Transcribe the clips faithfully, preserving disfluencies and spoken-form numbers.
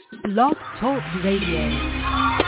Blog Talk Radio.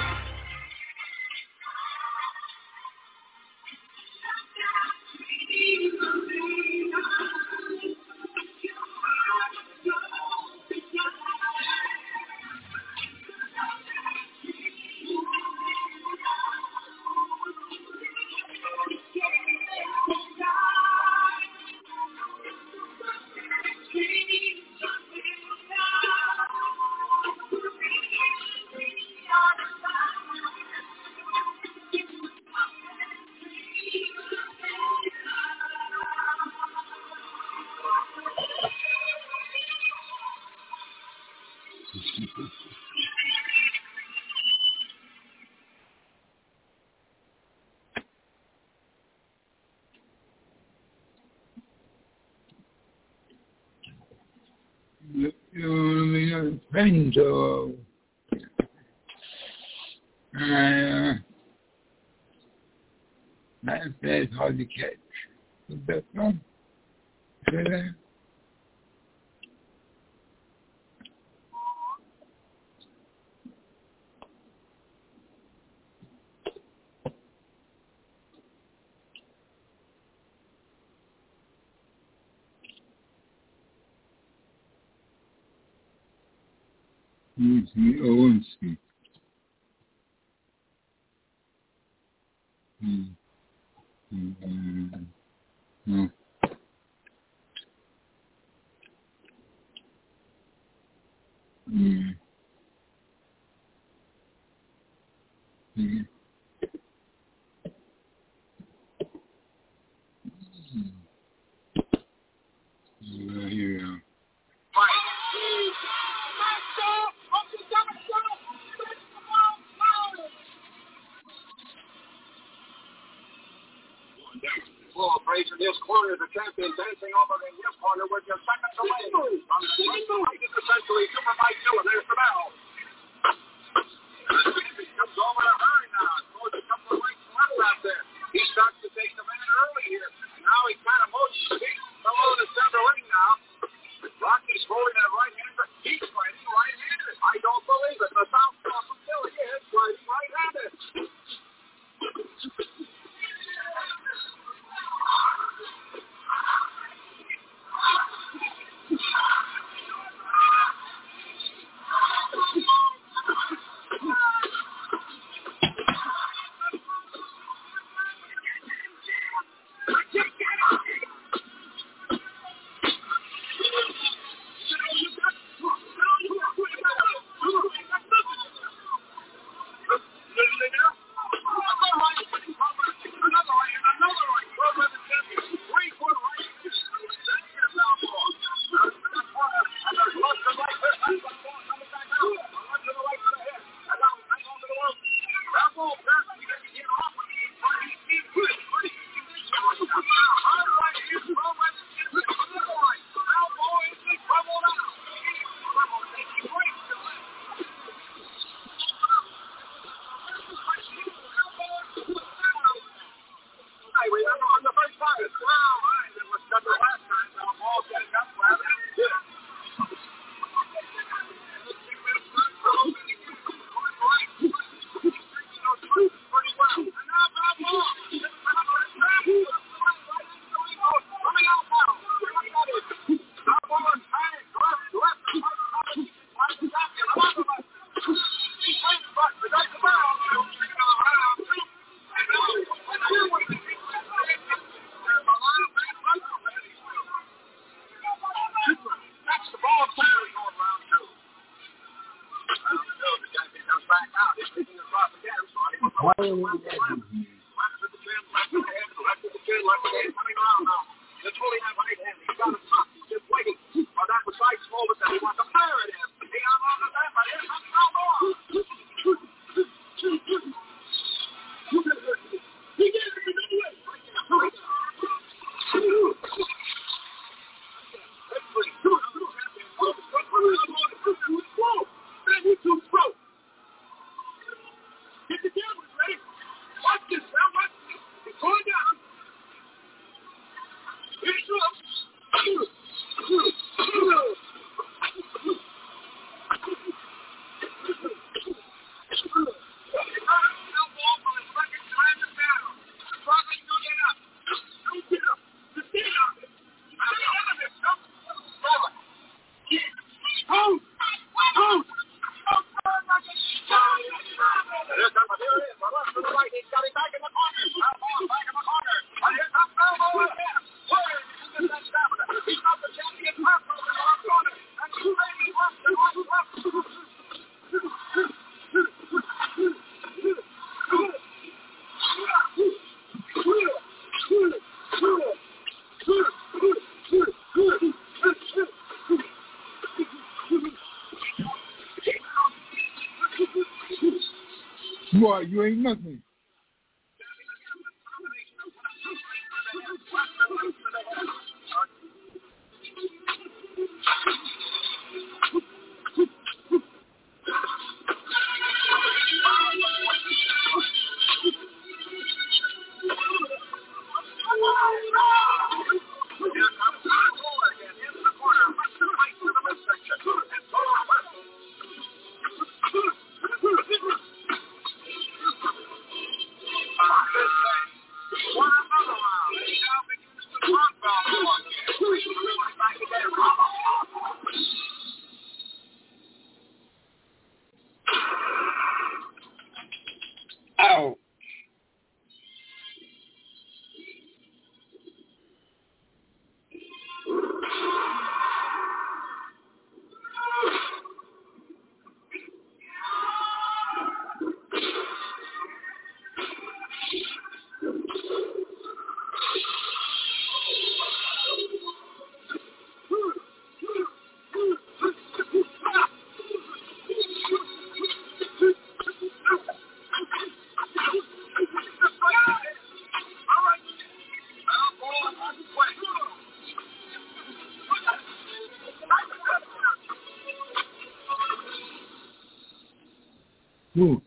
Friendo. Uh, that's, that's hard to catch. Is that one? Is that? Mm-hmm. Owensky. Mm-hmm. Mm-hmm. Mm-hmm. Mm-hmm. Uh, here we go. Well, Fraser, this corner, the champion dancing over in this corner with your seconds away. From the right of the century, Super Mike Dillon, there's the bell. He comes over to hurry now. Goes a couple of lengths left out there. He starts to take the minute early here. And now he's kind of motions to feet below the center ring now. Rocky's holding that right hand, but he's fighting right-handed. I don't believe it. The southpaw from Philly is fighting right-handed. Get the cameras ready. Watch this. Boy, you ain't nothing. Ow. Ooh.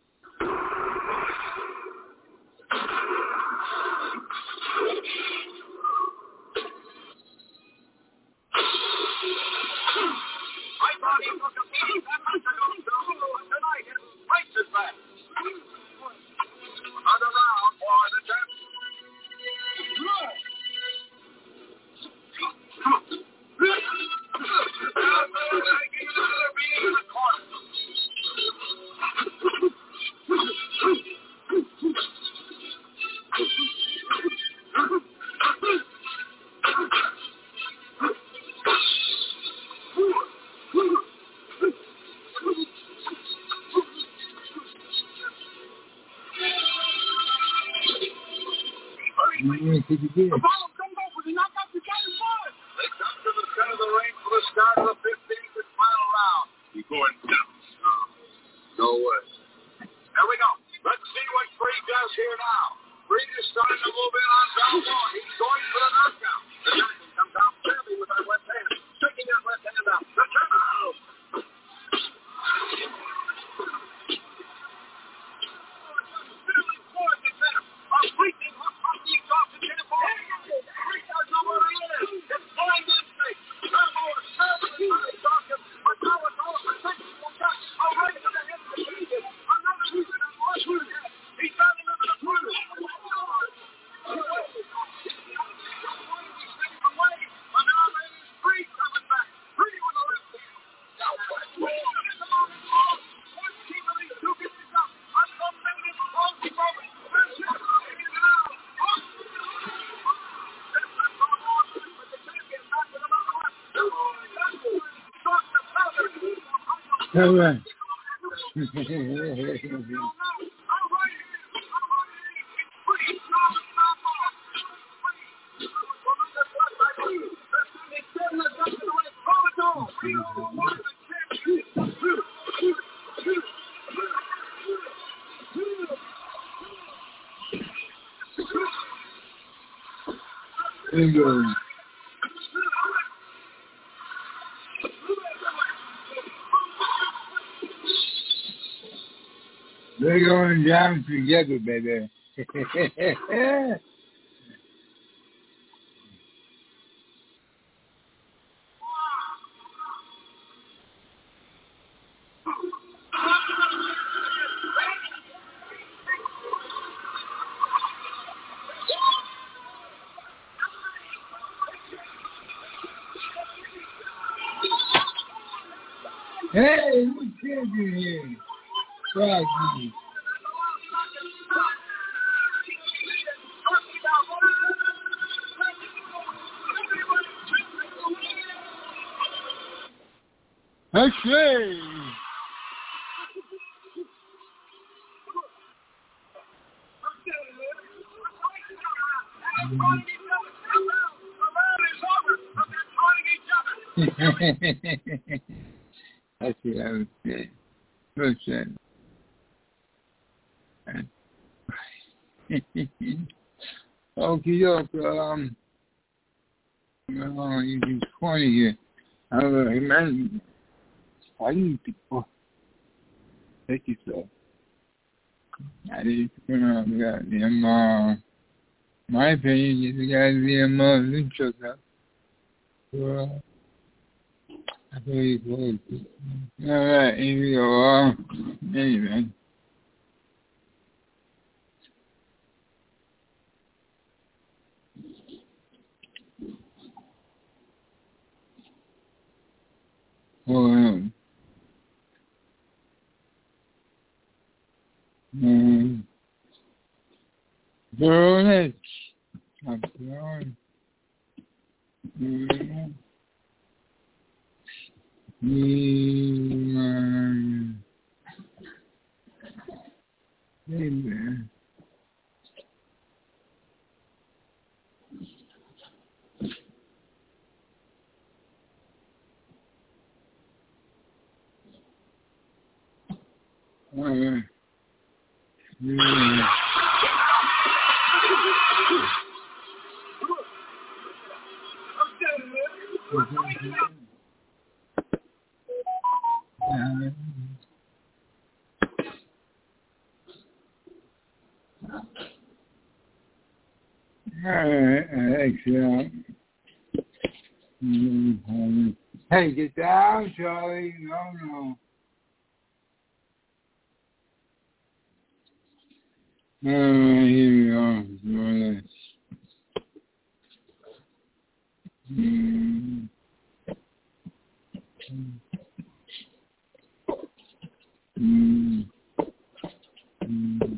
Mm, The ball comes over. They knock out the guy's ball. They come to the center of the ring for the start of the fifteenth and final round. You're going down. No way. There we go. Let's see what Creed does here now. Creed is starting to move in on Balboa. He's going for the knockout. The American comes out clearly with that left hand. Sticking that left hand out. The turn out. All right. There you go. They're going down together, baby. Hey, what you doing here? Froggy. Okay. That's what I was saying. No sense. Okay, um, oh, you're funny here. I don't know, man. Why you people take yourself? I didn't know that. Damn, uh, my opinion is the guy's damn uh, intro stuff. Well, I believe it was. Alright, here we go. Uh, anyway. Oh, um, um, girl, that's I'm going. Mm, mm, baby. Uh, yeah. Alright, excellent. Mm-hmm. Hey, get down, Charlie. No, no. Alright, here we are. Alright. Mm. Mm. Mm.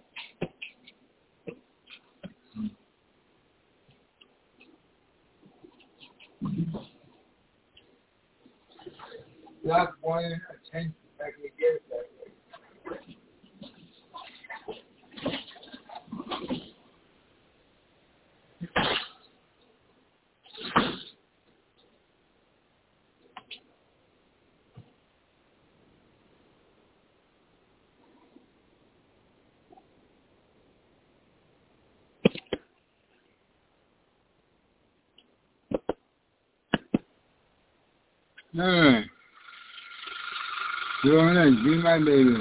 That's one attention I can get it that way. Alright. Go ahead, be my baby.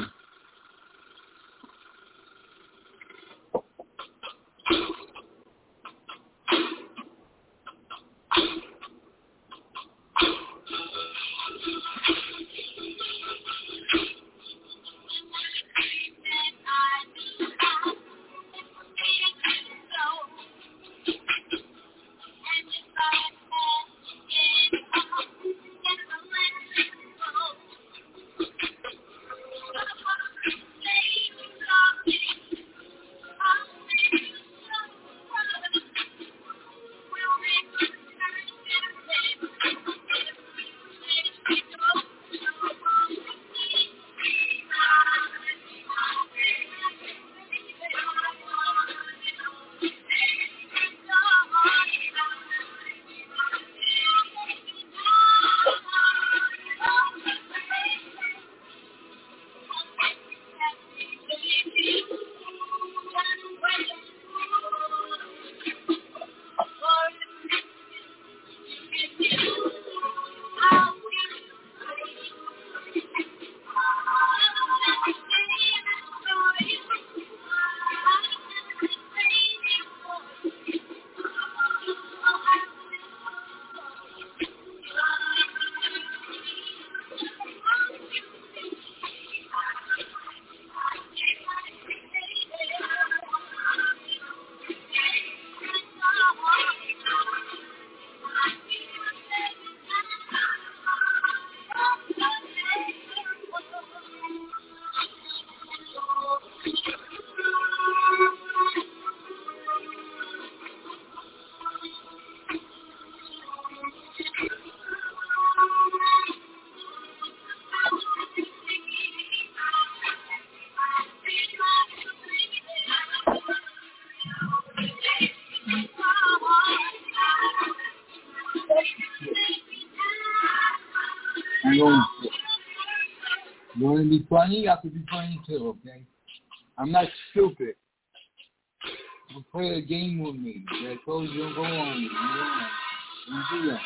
You want to be funny? You have to be funny too, okay? I'm not stupid. You play a game with me. I told you don't go on with me. You don't do that.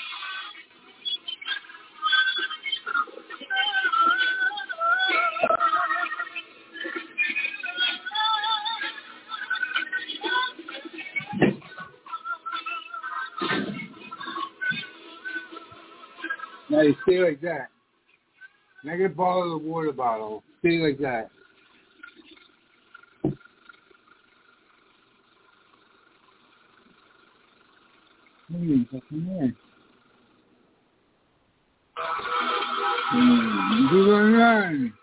Now you stay like that. Now get a bottle of water bottle. Stay like that. Hmm, come here. Hmm, do it right.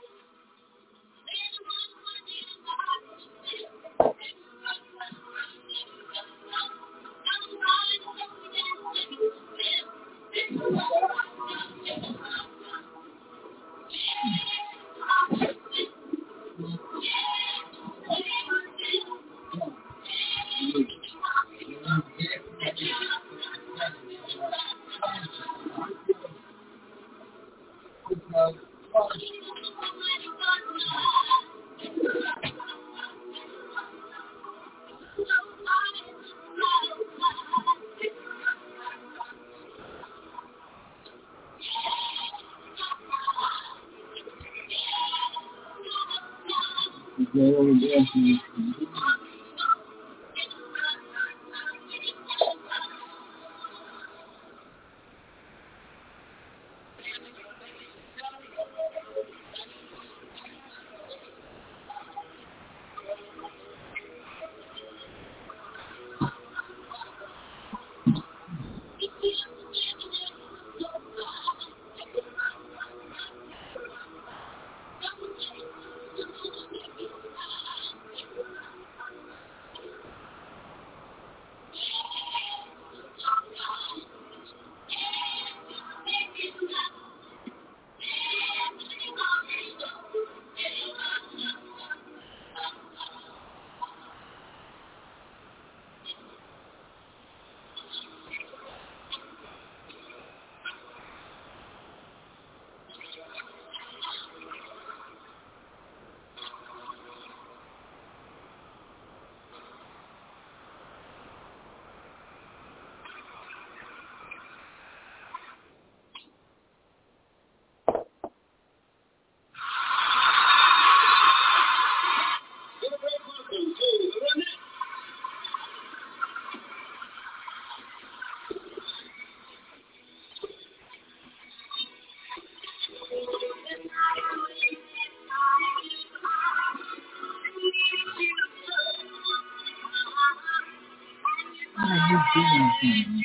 Mm-hmm.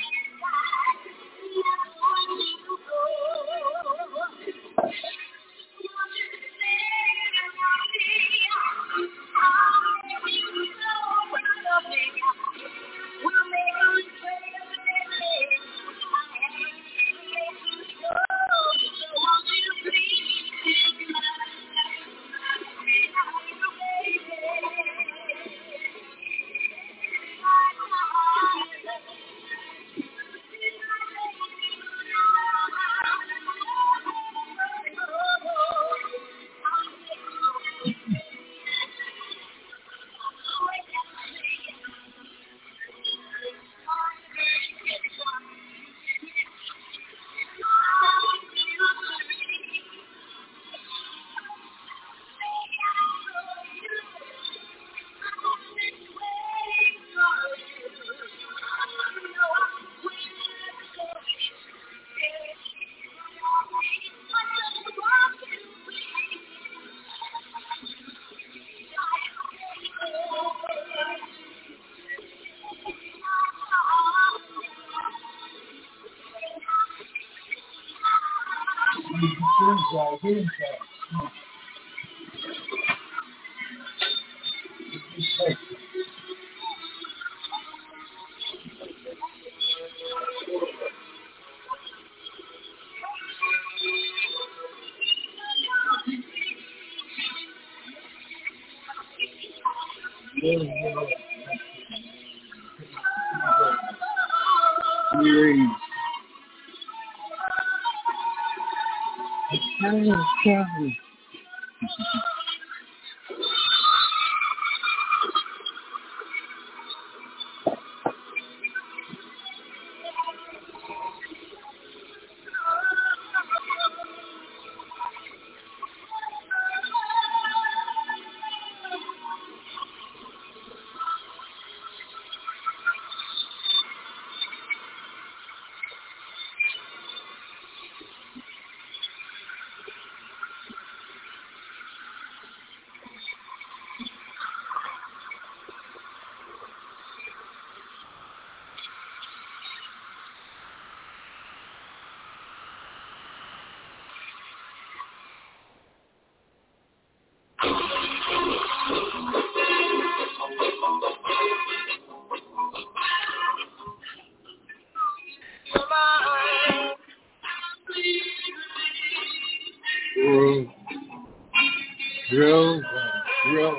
Drill, drill.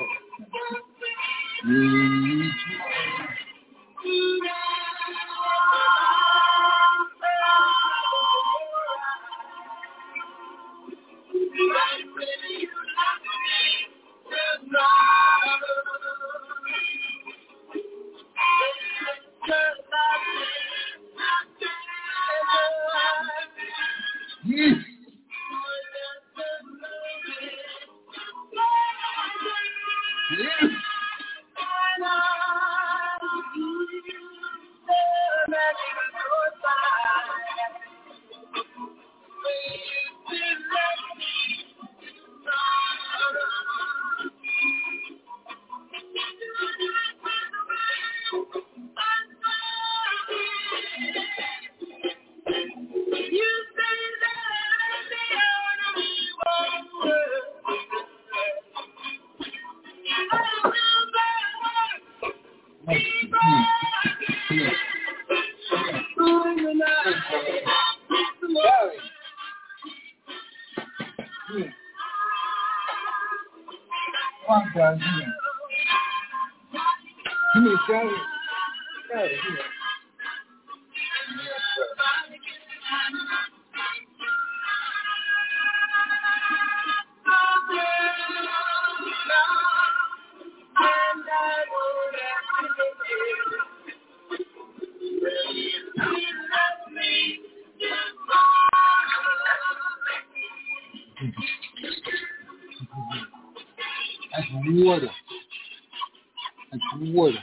Mm-hmm. Mm. Yeah. Come on, guys, here. Come here, Charlie. Charlie, here. That's water. That's water.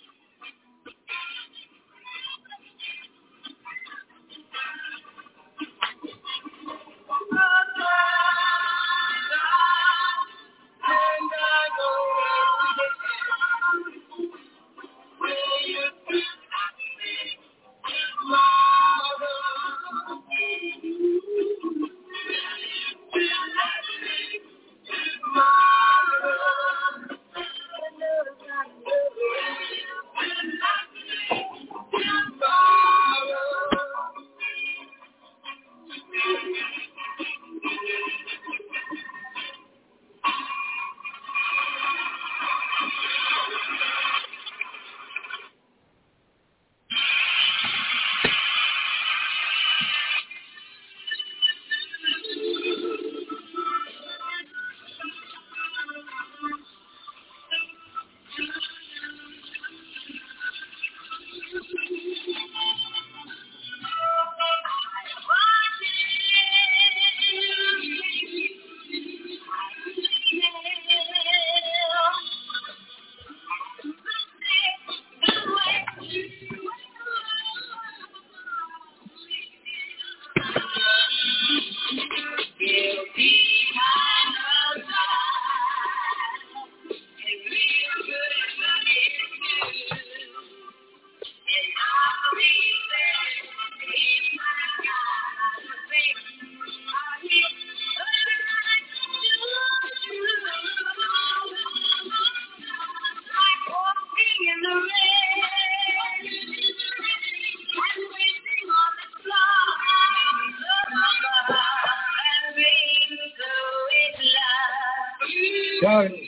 Charlie.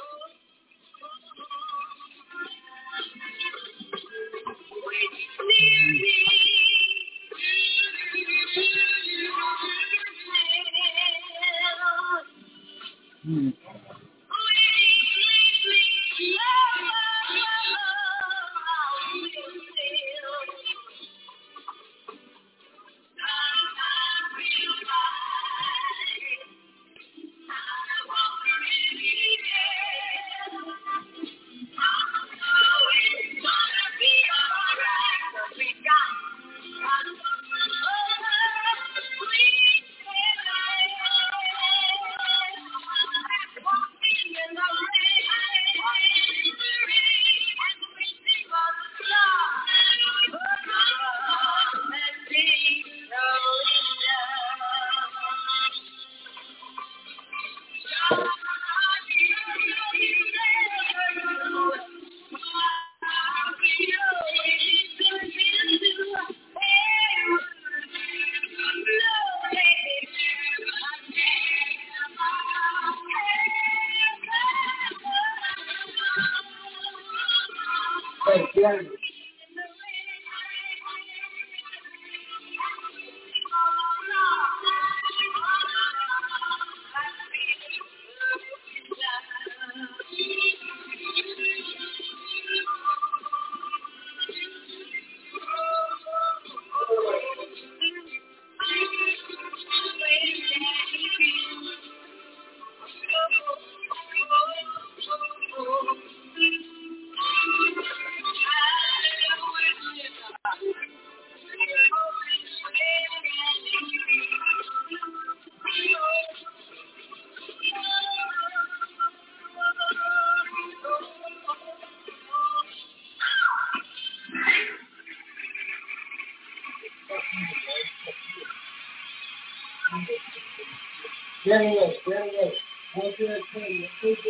Hmm. Very well, very well. What did I tell you?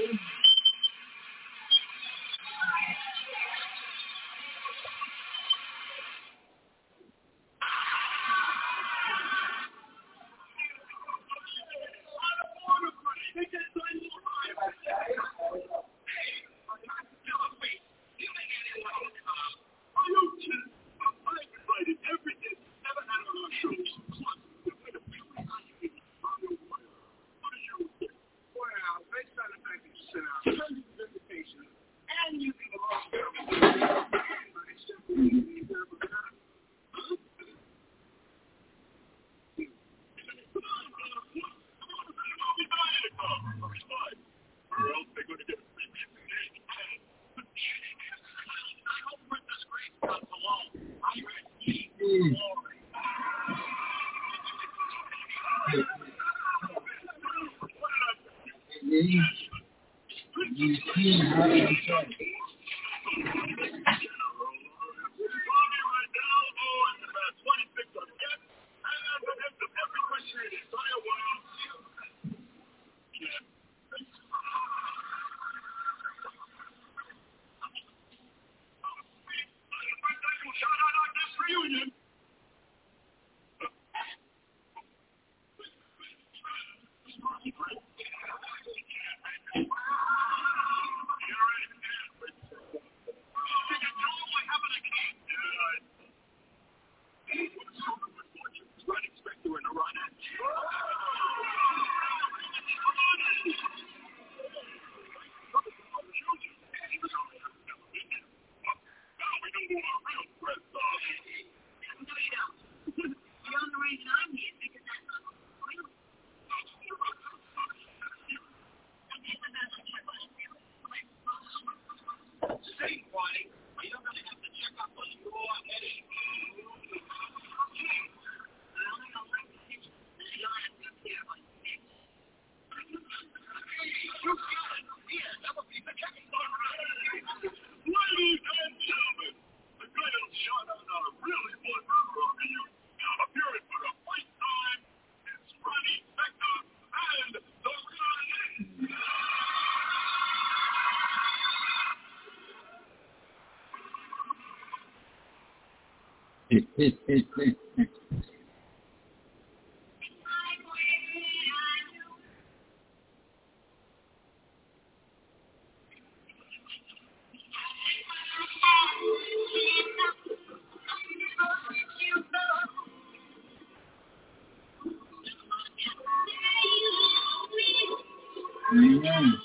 Amen.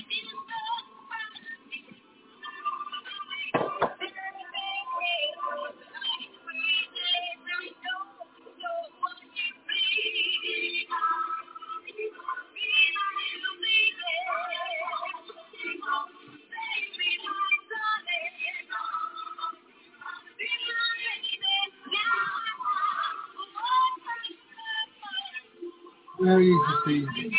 Very interesting.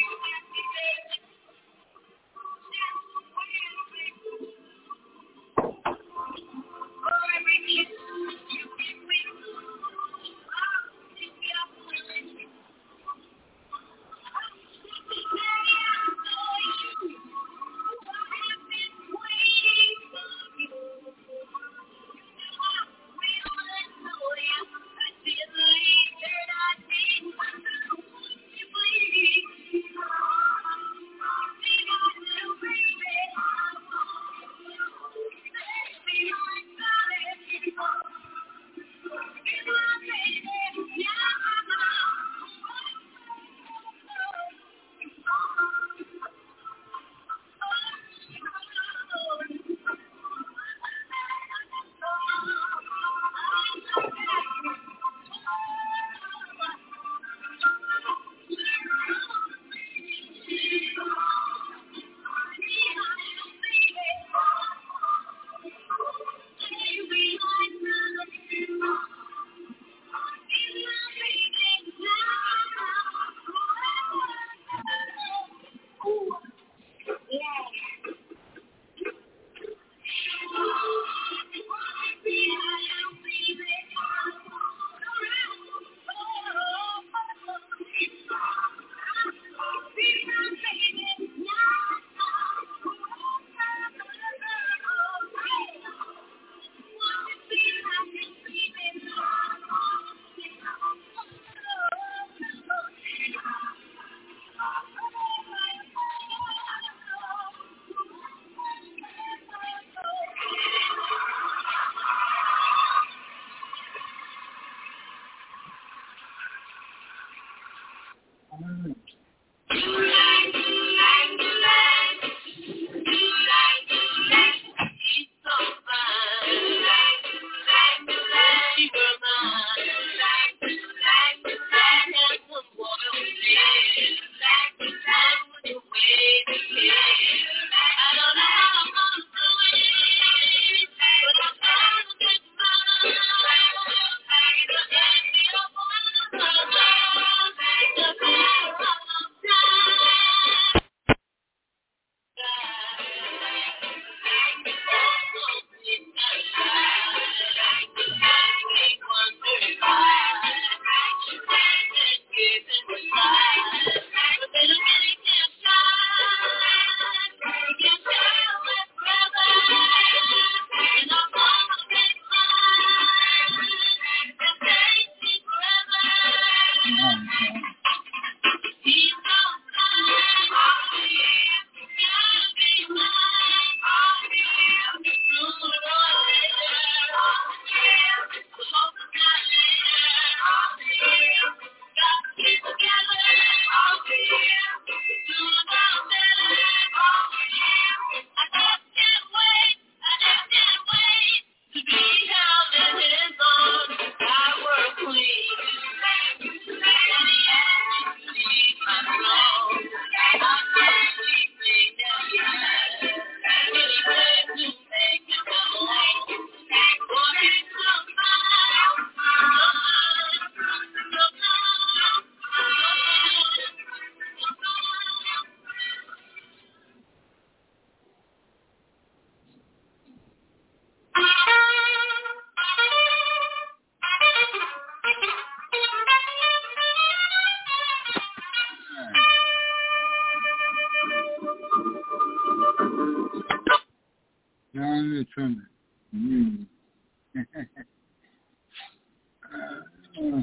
John the trumpet. Mm. uh,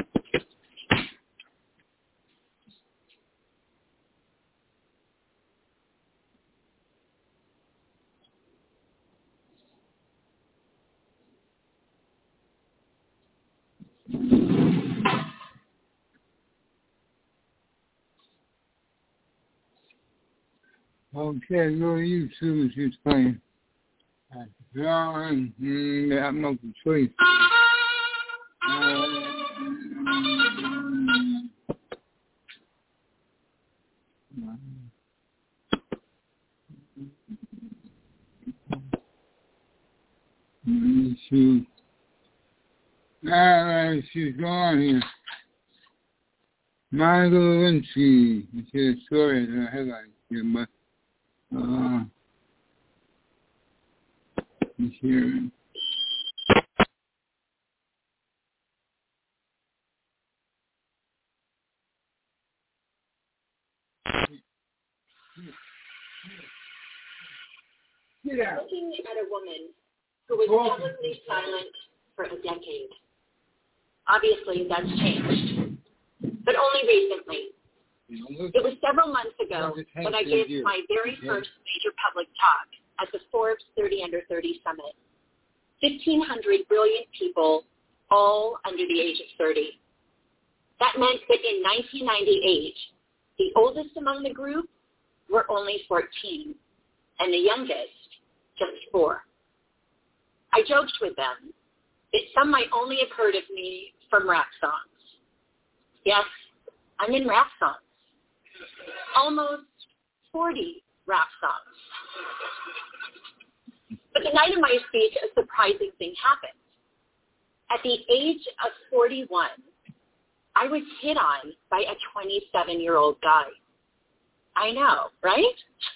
Okay, go to YouTube if you're playing. John, mm, I have no choice. Uh, shoot. Alright, she's gone here. Monica Lewinsky. It's a story in the headline here, but uh he's here. Yeah. Looking at a woman who was publicly silent for a decade. Obviously, that's changed, but only recently. It was several months ago that I gave my very first major public talk at the Forbes thirty under thirty Summit. fifteen hundred brilliant people, all under the age of thirty. That meant that in nineteen ninety-eight, the oldest among the group were only fourteen, and the youngest just four. I joked with them that some might only have heard of me from rap songs. Yes, I'm in rap songs. almost forty rap songs. But the night of my speech, a surprising thing happened. At the age of forty-one, I was hit on by a twenty-seven-year-old guy. I know, right?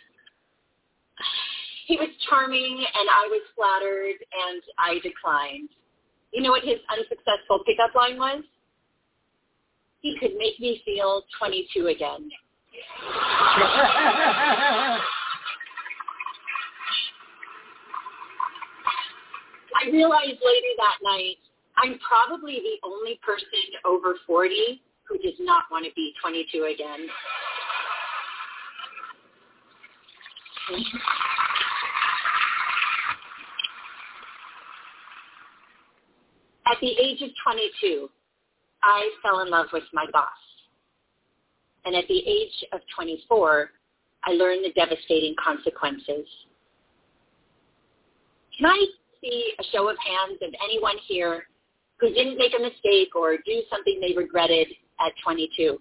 He was charming, and I was flattered, and I declined. You know what his unsuccessful pickup line was? He could make me feel twenty-two again. I realized later that night I'm probably the only person over forty who does not want to be twenty-two again. At the age of twenty-two, I fell in love with my boss. And at the age of twenty-four, I learned the devastating consequences. Can I see a show of hands of anyone here who didn't make a mistake or do something they regretted at twenty-two?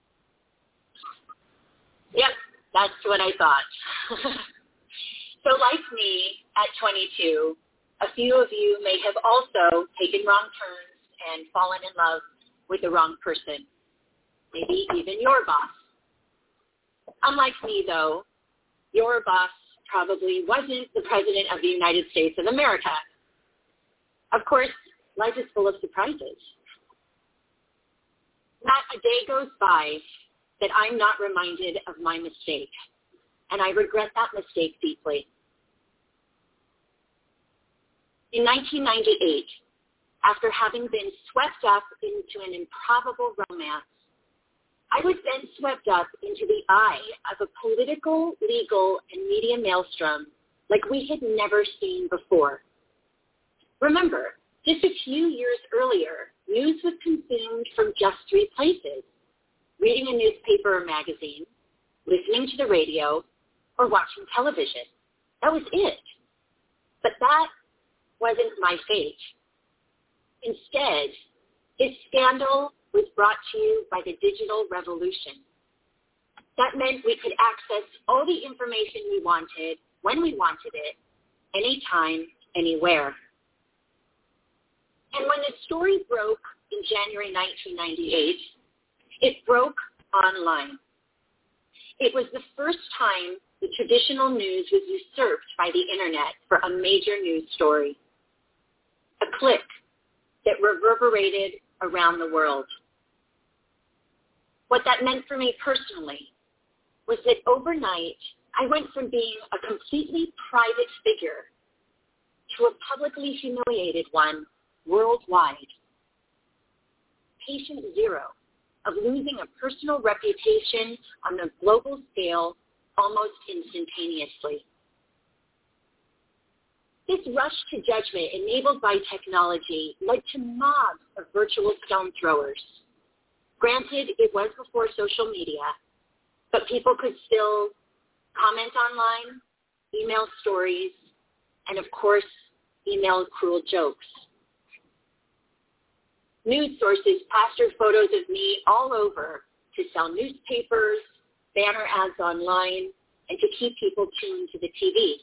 Yep, that's what I thought. So like me at twenty-two, a few of you may have also taken wrong turns and fallen in love with the wrong person, maybe even your boss. Unlike me, though, your boss probably wasn't the President of the United States of America. Of course, life is full of surprises. Not a day goes by that I'm not reminded of my mistake, and I regret that mistake deeply. In nineteen ninety-eight, after having been swept up into an improbable romance, I was then swept up into the eye of a political, legal, and media maelstrom like we had never seen before. Remember, just a few years earlier, news was consumed from just three places: reading a newspaper or magazine, listening to the radio, or watching television. That was it. But that wasn't my fate. Instead, this scandal was brought to you by the digital revolution. That meant we could access all the information we wanted, when we wanted it, anytime, anywhere. And when the story broke in January nineteen ninety-eight, it broke online. It was the first time the traditional news was usurped by the internet for a major news story. A click that reverberated around the world. What that meant for me personally was that overnight, I went from being a completely private figure to a publicly humiliated one worldwide. Patient zero of losing a personal reputation on a global scale almost instantaneously. This rush to judgment enabled by technology led to mobs of virtual stone throwers. Granted, it was before social media, but people could still comment online, email stories, and of course, email cruel jokes. News sources plastered photos of me all over to sell newspapers, banner ads online, and to keep people tuned to the T V.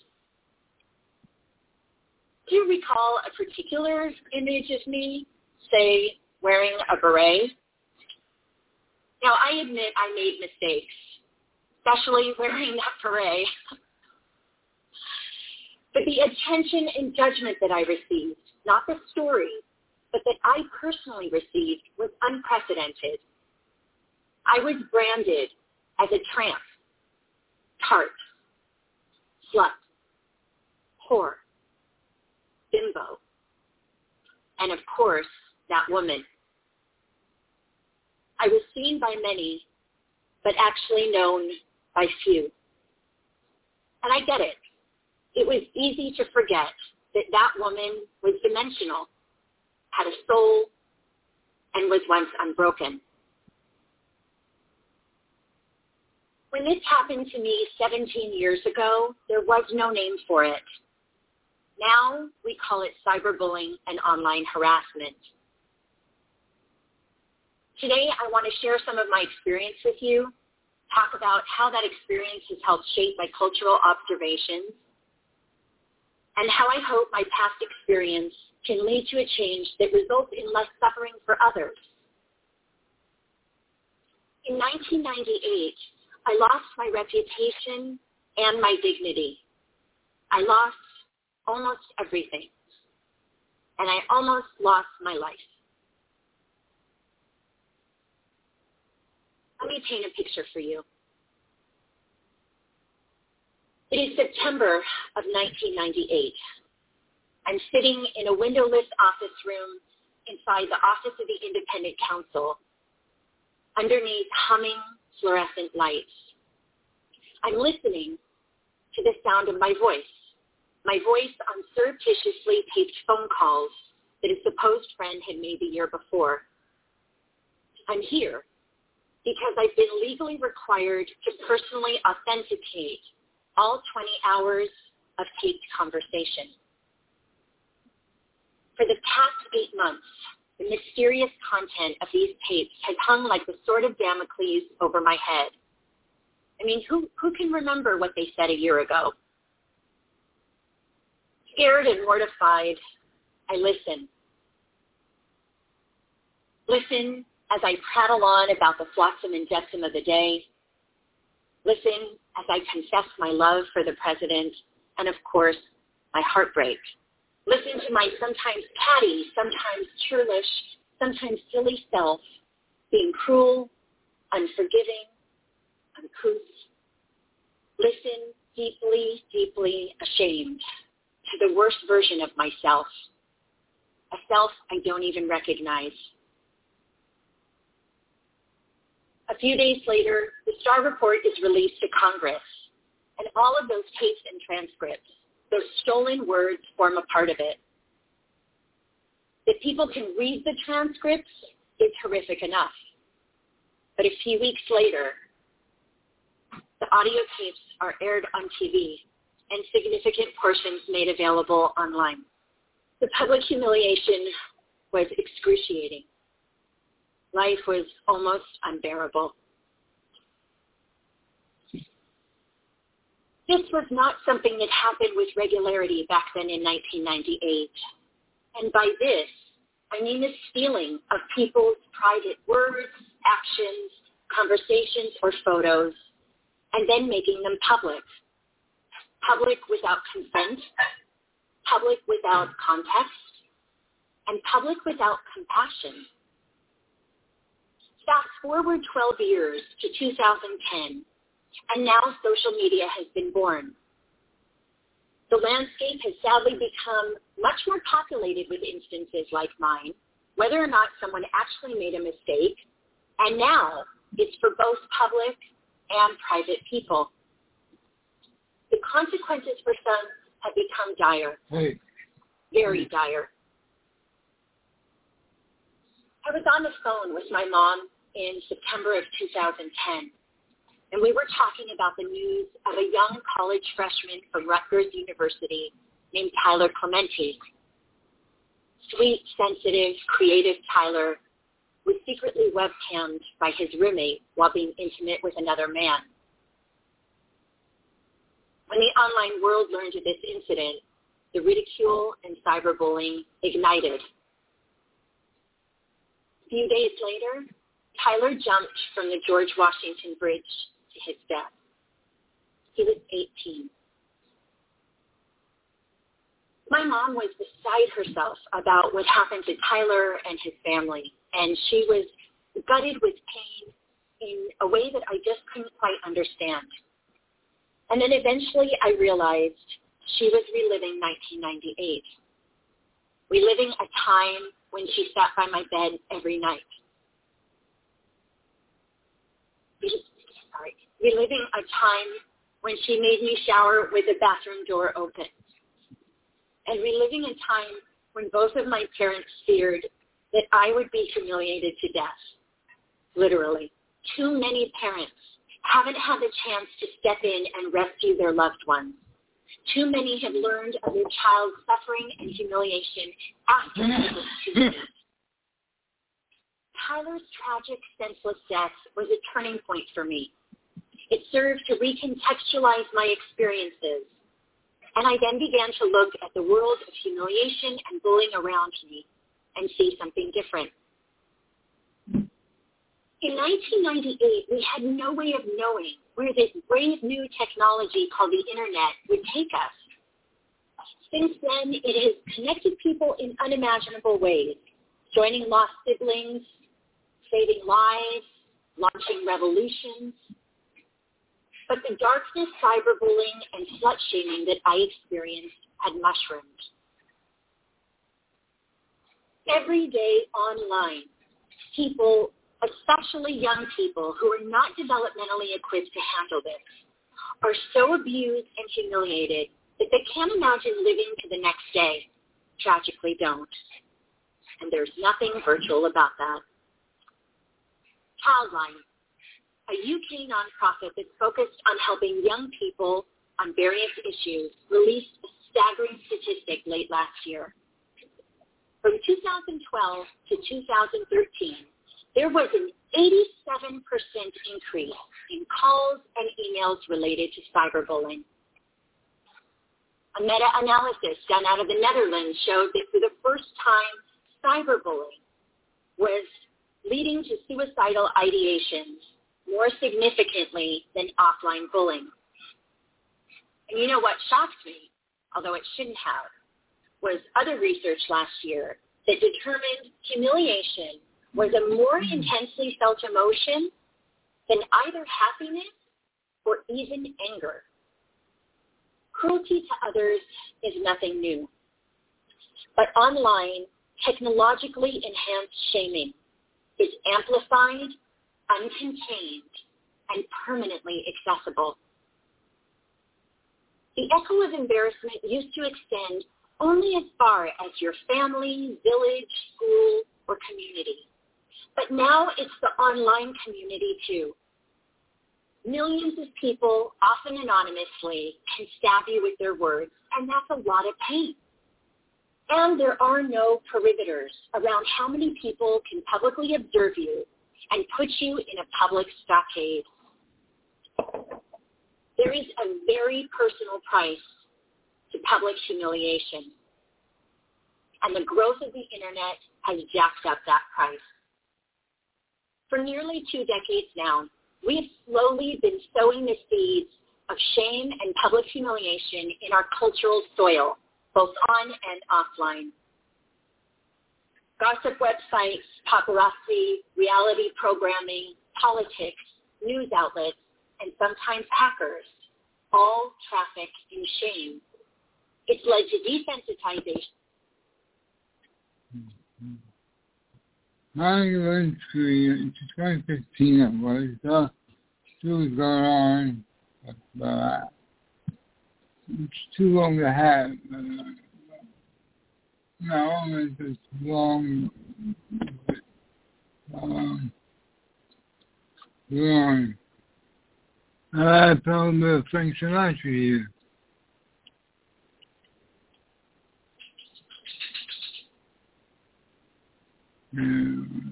Do you recall a particular image of me, say, wearing a beret? Now, I admit I made mistakes, especially wearing that beret. But the attention and judgment that I received, not the story, but that I personally received, was unprecedented. I was branded as a tramp, tart, slut, whore, bimbo, and of course, that woman. I was seen by many, but actually known by few. And I get it. It was easy to forget that that woman was dimensional, had a soul, and was once unbroken. When this happened to me seventeen years ago, there was no name for it. Now we call it cyberbullying and online harassment. Today I want to share some of my experience with you talk about how that experience has helped shape my cultural observations, and how I hope my past experience can lead to a change that results in less suffering for others. In nineteen ninety-eight, I lost my reputation and my dignity. I lost almost everything, and I almost lost my life. Let me paint a picture for you. It is September of nineteen ninety-eight. I'm sitting in a windowless office room inside the Office of the Independent Counsel, underneath humming fluorescent lights. I'm listening to the sound of my voice, my voice on surreptitiously taped phone calls that a supposed friend had made the year before. I'm here because I've been legally required to personally authenticate all twenty hours of taped conversation. For the past eight months, the mysterious content of these tapes has hung like the sword of Damocles over my head. I mean, who, who can remember what they said a year ago? Scared and mortified, I listen. Listen as I prattle on about the flotsam and jetsam of the day. Listen as I confess my love for the president and, of course, my heartbreak. Listen to my sometimes catty, sometimes churlish, sometimes silly self being cruel, unforgiving, uncouth. Listen deeply, deeply ashamed to the worst version of myself, a self I don't even recognize. A few days later, the Starr Report is released to Congress, and all of those tapes and transcripts, those stolen words, form a part of it. That people can read the transcripts is horrific enough. But a few weeks later, the audio tapes are aired on T V and significant portions made available online. The public humiliation was excruciating. Life was almost unbearable. This was not something that happened with regularity back then in nineteen ninety-eight. And by this, I mean the stealing of people's private words, actions, conversations, or photos, and then making them public. Public without consent, public without context, and public without compassion. Fast forward twelve years to two thousand ten, and now social media has been born. The landscape has sadly become much more populated with instances like mine, whether or not someone actually made a mistake, and now it's for both public and private people. The consequences for some have become dire, Hey. very dire. I was on the phone with my mom in September of two thousand ten, and we were talking about the news of a young college freshman from Rutgers University named Tyler Clementi. Sweet, sensitive, creative Tyler was secretly webcammed by his roommate while being intimate with another man. When the online world learned of this incident, the ridicule and cyberbullying ignited. A few days later, Tyler jumped from the George Washington Bridge to his death. He was eighteen. My mom was beside herself about what happened to Tyler and his family, and she was gutted with pain in a way that I just couldn't quite understand. And then eventually I realized she was reliving nineteen ninety-eight, reliving a time when she sat by my bed every night. Sorry, reliving a time when she made me shower with the bathroom door open. And reliving a time when both of my parents feared that I would be humiliated to death. Literally. Too many parents haven't had the chance to step in and rescue their loved ones. Too many have learned of their child's suffering and humiliation after it was too late. Tyler's tragic, senseless death was a turning point for me. It served to recontextualize my experiences. And I then began to look at the world of humiliation and bullying around me and see something different. In nineteen ninety-eight, we had no way of knowing where this brave new technology called the internet would take us. Since then, it has connected people in unimaginable ways, joining lost siblings, saving lives, launching revolutions. But the darkness, cyberbullying, and slut-shaming that I experienced had mushroomed. Every day online, people, especially young people who are not developmentally equipped to handle this, are so abused and humiliated that they can't imagine living to the next day. Tragically don't. And there's nothing virtual about that. Childline, a U K nonprofit that's focused on helping young people on various issues, released a staggering statistic late last year. From two thousand twelve to two thousand thirteen, there was an eighty-seven percent increase in calls and emails related to cyberbullying. A meta-analysis done out of the Netherlands showed that for the first time, cyberbullying was leading to suicidal ideations more significantly than offline bullying. And you know what shocked me, although it shouldn't have, was other research last year that determined humiliation was a more intensely felt emotion than either happiness or even anger. Cruelty to others is nothing new. But online, technologically enhanced shaming is amplified, uncontained, and permanently accessible. The echo of embarrassment used to extend only as far as your family, village, school, or community. But now it's the online community too. Millions of people, often anonymously, can stab you with their words, and that's a lot of pain. And there are no perimeters around how many people can publicly observe you and put you in a public stockade. There is a very personal price to public humiliation, and the growth of the internet has jacked up that price. For nearly two decades now, we have slowly been sowing the seeds of shame and public humiliation in our cultural soil, both on and offline. Gossip websites, paparazzi, reality programming, politics, news outlets, and sometimes hackers all traffic in shame. It's led to desensitization. I went to twenty fifteen it was, uh, it was going on, but uh, it's too long to have. Uh, no, it's just long, um, long. I found the Frank Sinatra here. Mm.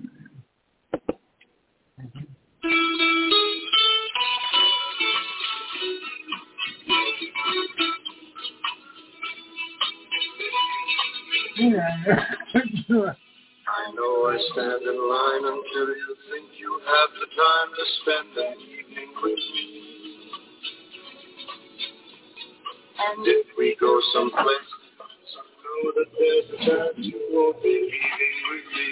I know I stand in line until you think you have the time to spend an evening with me. And if we go someplace, so know that there's a chance you won't be leaving with me.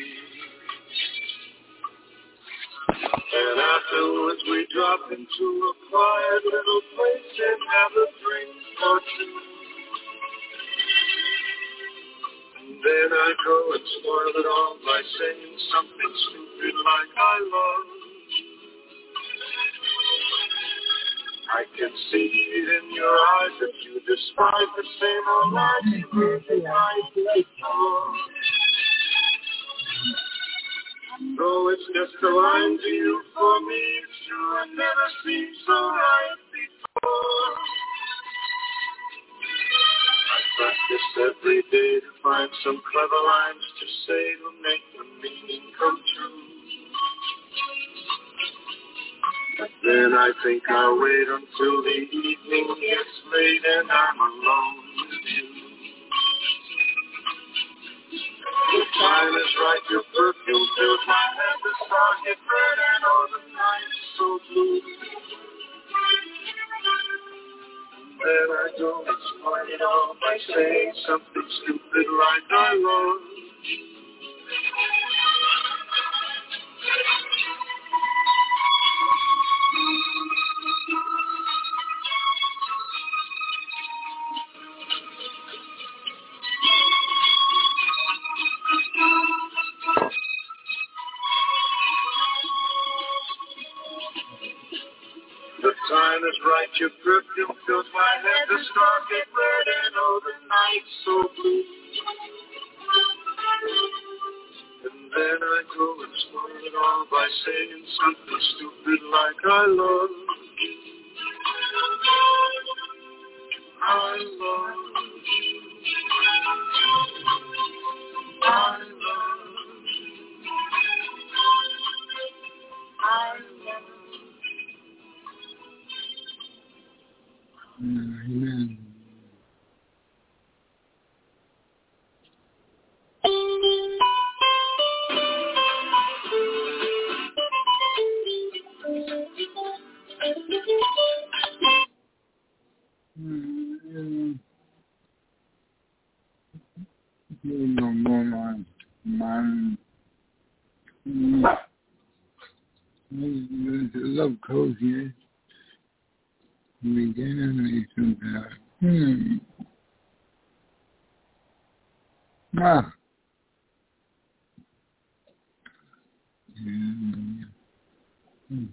And afterwards we drop into a quiet little place and have a drink or two. And then I go and spoil it all by saying something stupid like I love. I can see it in your eyes that you despise the same old lies you heard the night before. Though it's just a line to you, for me it's true, I never seemed so right before. I practice every day to find some clever lines to say to make the meaning come true. Then I think I'll wait until the evening gets late and I'm alone with you. The time is right, your perfume fills my head, the stars get red and all the night is so blue. Then I don't explain it all by saying something stupid like I love you. The time is right, your perfume fills my head, the stars get red and all the night's so blue. And then I go and explain it all by saying something stupid like I love you. I love you. I love you. I love you. Amen. Mm, you know more my mind. Mm, love cozy. We get in something. Hmm. Ah. Mm. Hmm.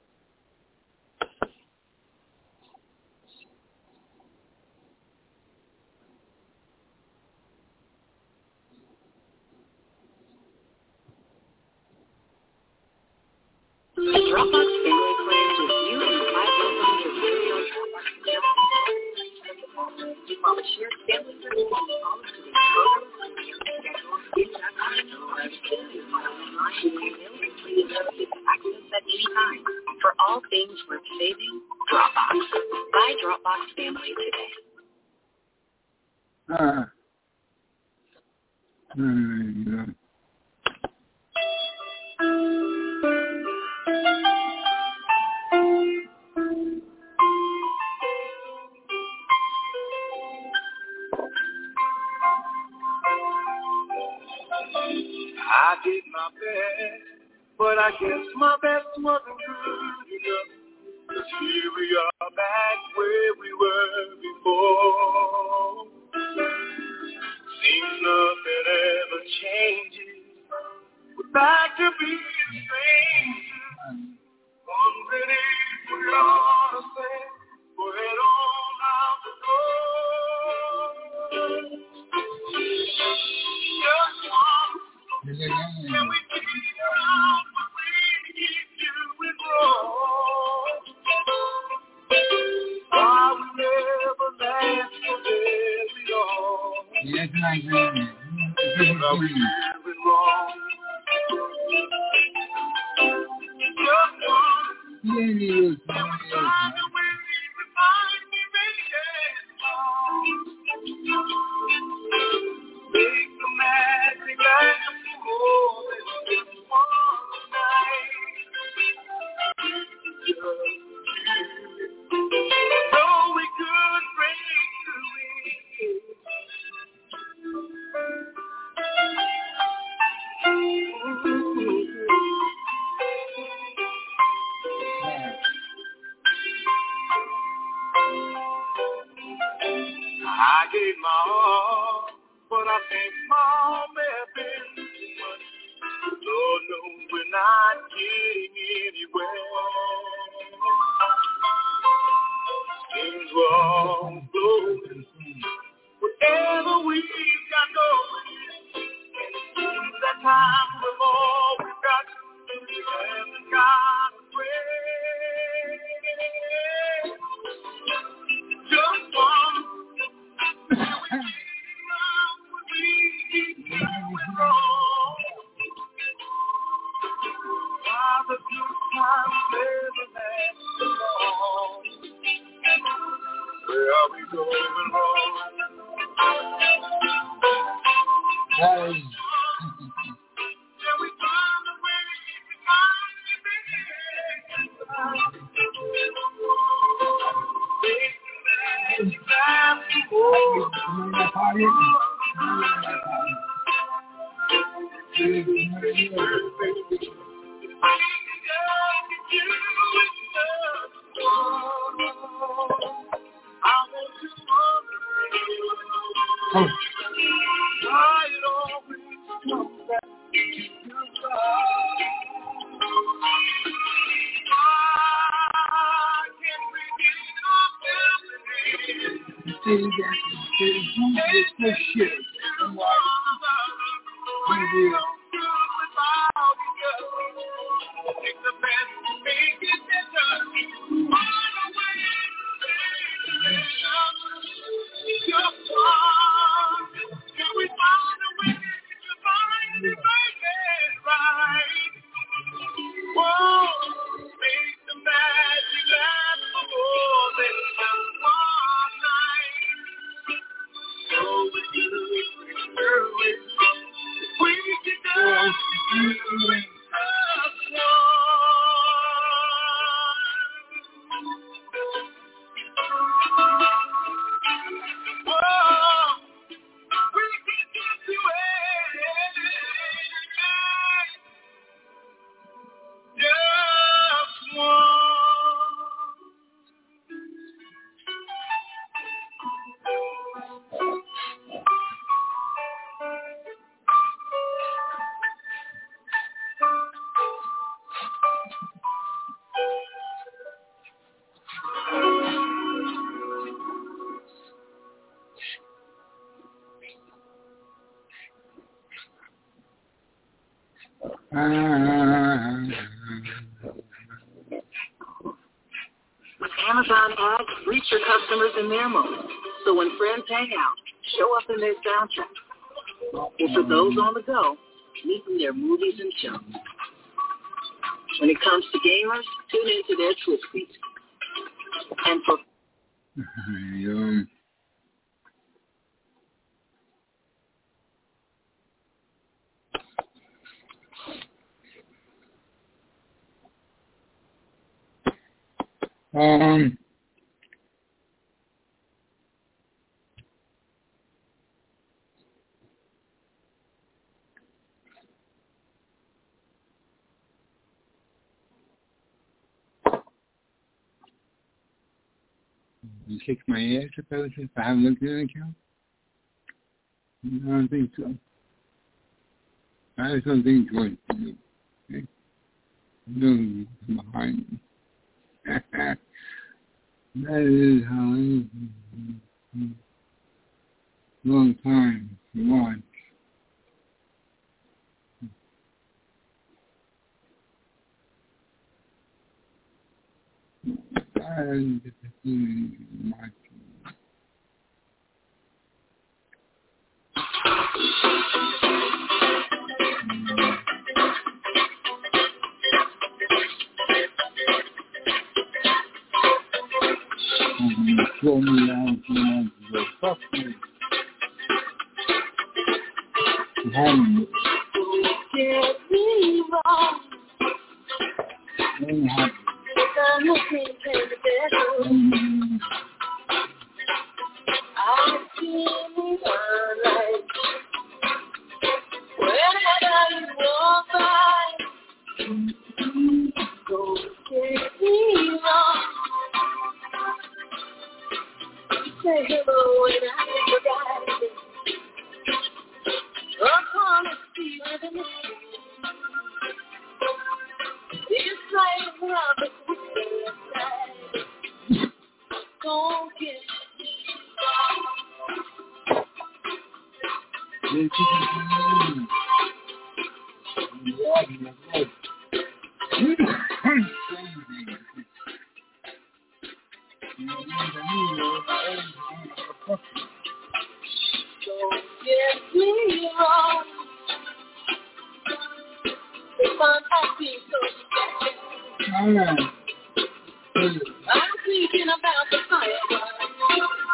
Dropbox family plans with you and five loved ones are really on Dropbox. While the shared family service all of the programs and schedules is not online, you can email and please access at any time. For all things worth saving, Dropbox. Buy Dropbox family today. Ah. There you go. I did my best, but I guess my best wasn't good enough. 'Cause here we are back where we were before. Seems nothing ever changes. We're back to being strangers. Wondering if we ought to say, go ahead on out the door. Just one. Can we figure out what we keep doing wrong? Why we never last for very long? Yes, my God. Are we doing wrong? Just one. Yeah, you was Can we find a way to find me, make the magic last more than just one night. Just so we could break through it. I gave my all, but I think my all may have been too much. Lord knows we're not getting anywhere. Things were all flowing, whatever we've got going. And it seems that time with all we've got to do, we haven't got a way. Just one. Why the good times never last. I'll be going home. Hey. Till we find a way to find the Oh. This shit. With Amazon Ads, reach your customers in their moment. So when friends hang out, show up in their soundtrack. Or for those on the go, meet in their movies and shows. When it comes to gamers, tune into their Twitch feed. And for yeah. Um, you kick my ass if I was if I haven't looked at an account? I don't think so. I have something to it. Okay? No, behind me. That is how it, long time to watch. I didn't get to see much. Slow me down two months ago. Fuck me. Behind me. Get me wrong. Ain't happy. I'm looking in the bedroom. Mm-hmm. I feel me alright. Whenever you walk by, don't get me wrong. Say hello and I forgot it. I promise you the mystery. It's like love is inside. Don't get me wrong. This is Don't get me wrong. If I'm happy, so Alright. I'm thinking about the fire.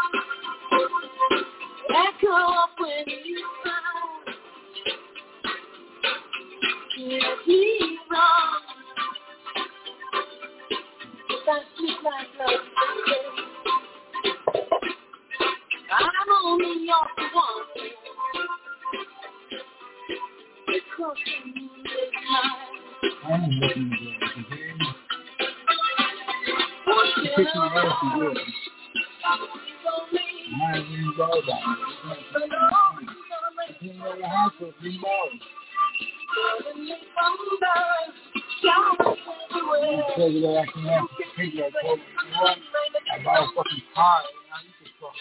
me off the wall. It's crossing this time. I'm looking for it. Kick my ass to do it. I ain't even ball down. I can't go to the hospital, be balling. So that I can have to take that coat. You know what? I got a fucking car. I need to fuck.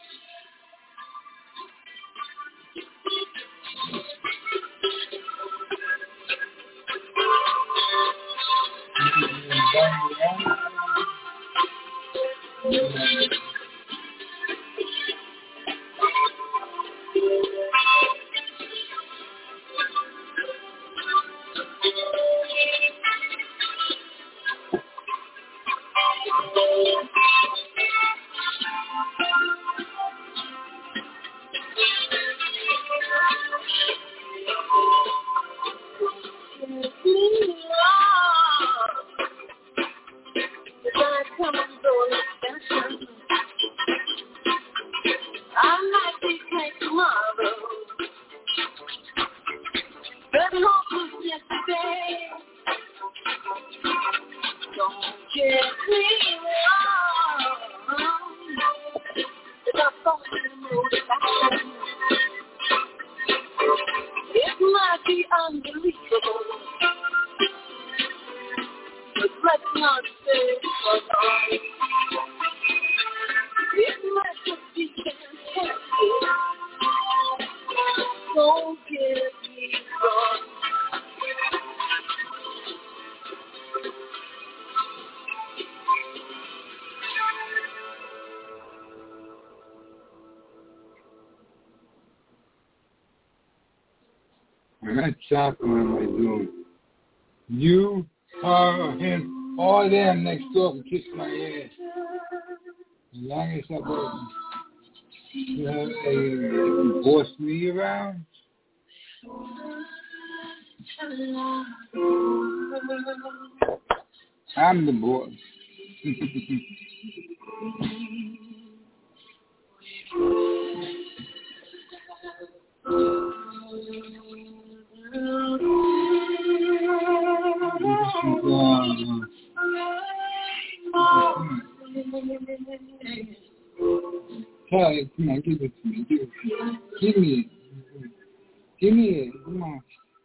What chocolate am I doing? You, her, him, all them next door can kiss my ass. As long as I don't, you know, they boss me around. I'm the boss. Kelly, come on, give it to me. Give it to me. Give me it. Give me it. Come on.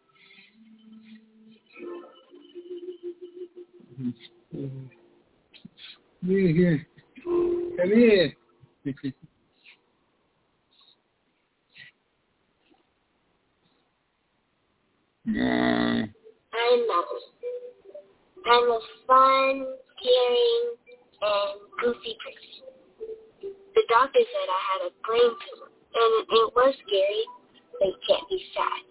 Here, here. Come here. No. I'm not. I'm a fun, caring, and goofy person. The doctor said I had a brain tumor, and it was scary, but it can't be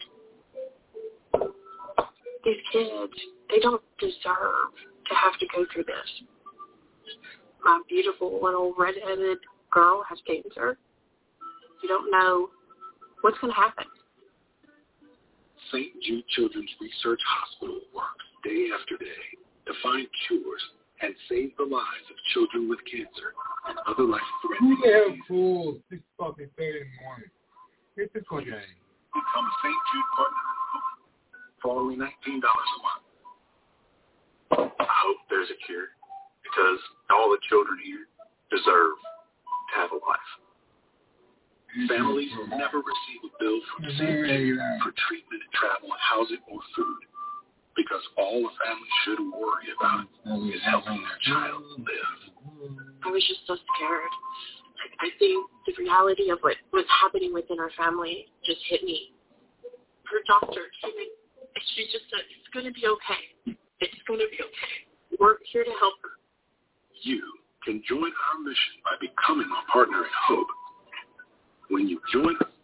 sad. These kids, they don't deserve to have to go through this. My beautiful little redheaded girl has cancer. You don't know what's going to happen. Saint Jude Children's Research Hospital works day after day to find cures and save the lives of children with cancer and other life-threatening Who the hell diseases. fools six fucking thirty in the morning? Get the fuck out of here. Become a Saint Jude partner for only nineteen dollars a month. I hope there's a cure because all the children here deserve to have a life. Families will never receive a bill from Saint Jude for treatment, travel, housing, or food because all a family should worry about is helping their child live. I was just so scared. I think the reality of what was happening within our family just hit me. Her doctor came in and she just said, it's going to be okay. It's going to be okay. We're here to help her. You can join our mission by becoming a partner in hope. When you join us,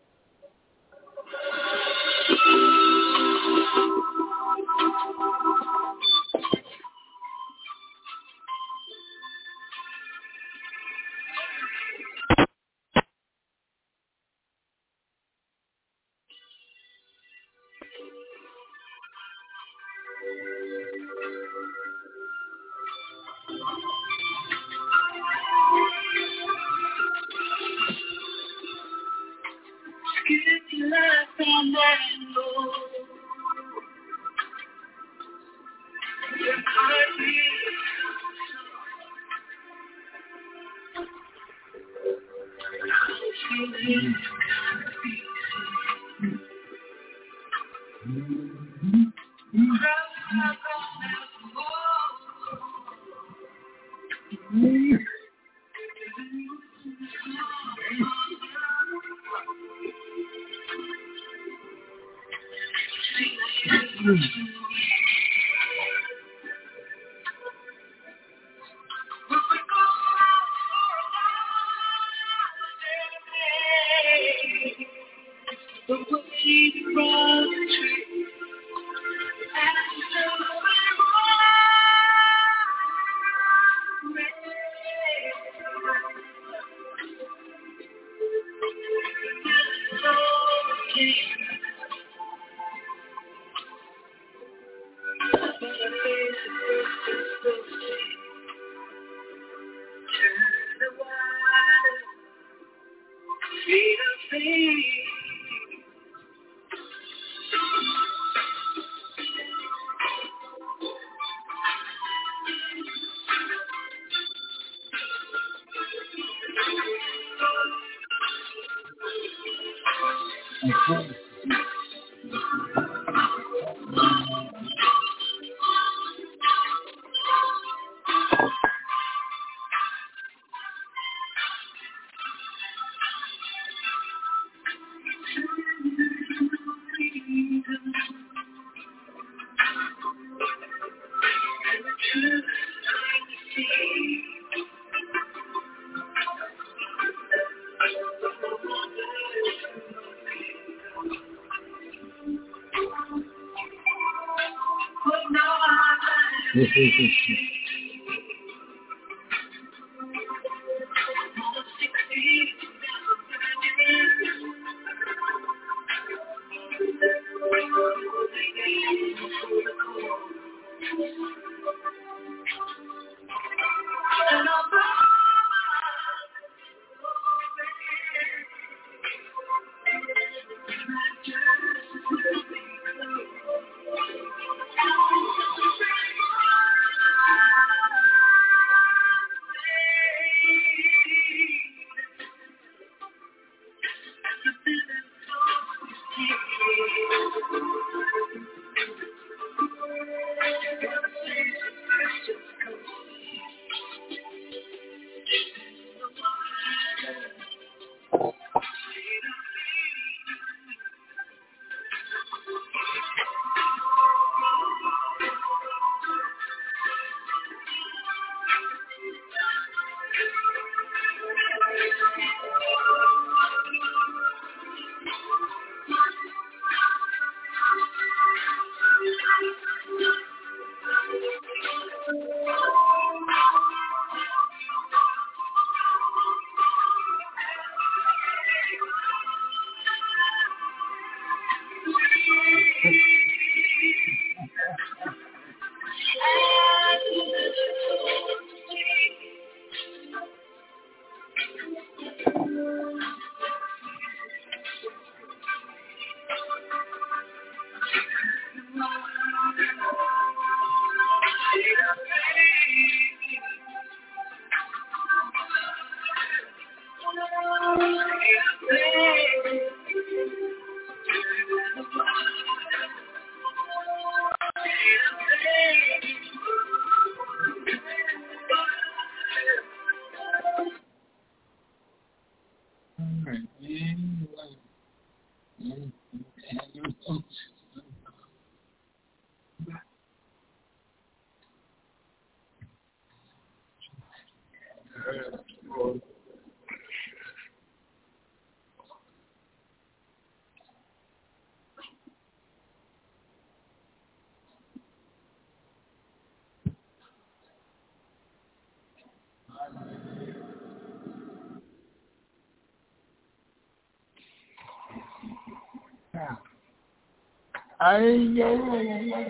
I ain't know what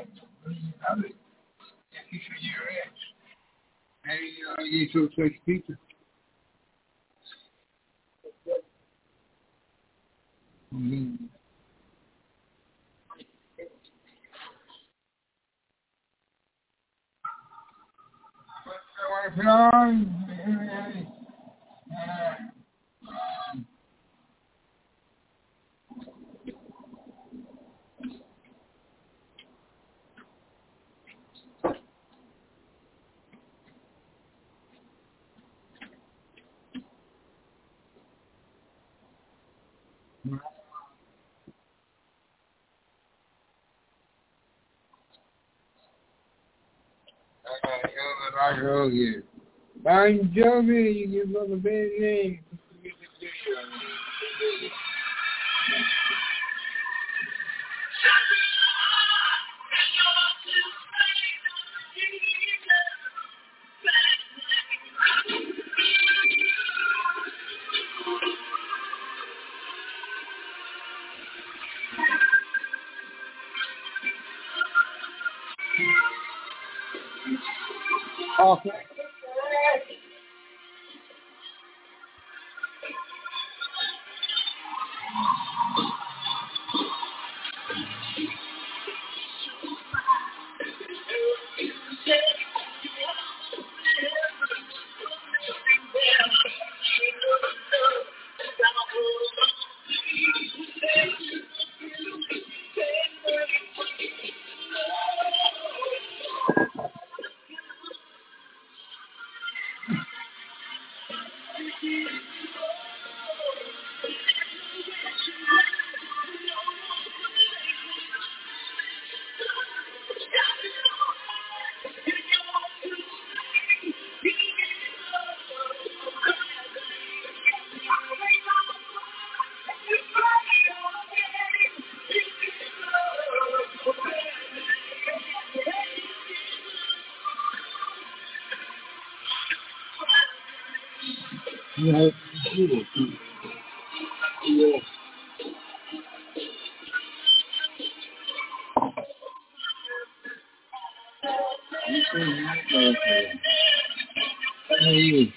I'm you for your ass. Hey, uh, you so such pizza. Mm-hmm. What's going on? I heard you. Bon Jovi, you give up a bad name. Okay. Yeah. Yeah. Hey.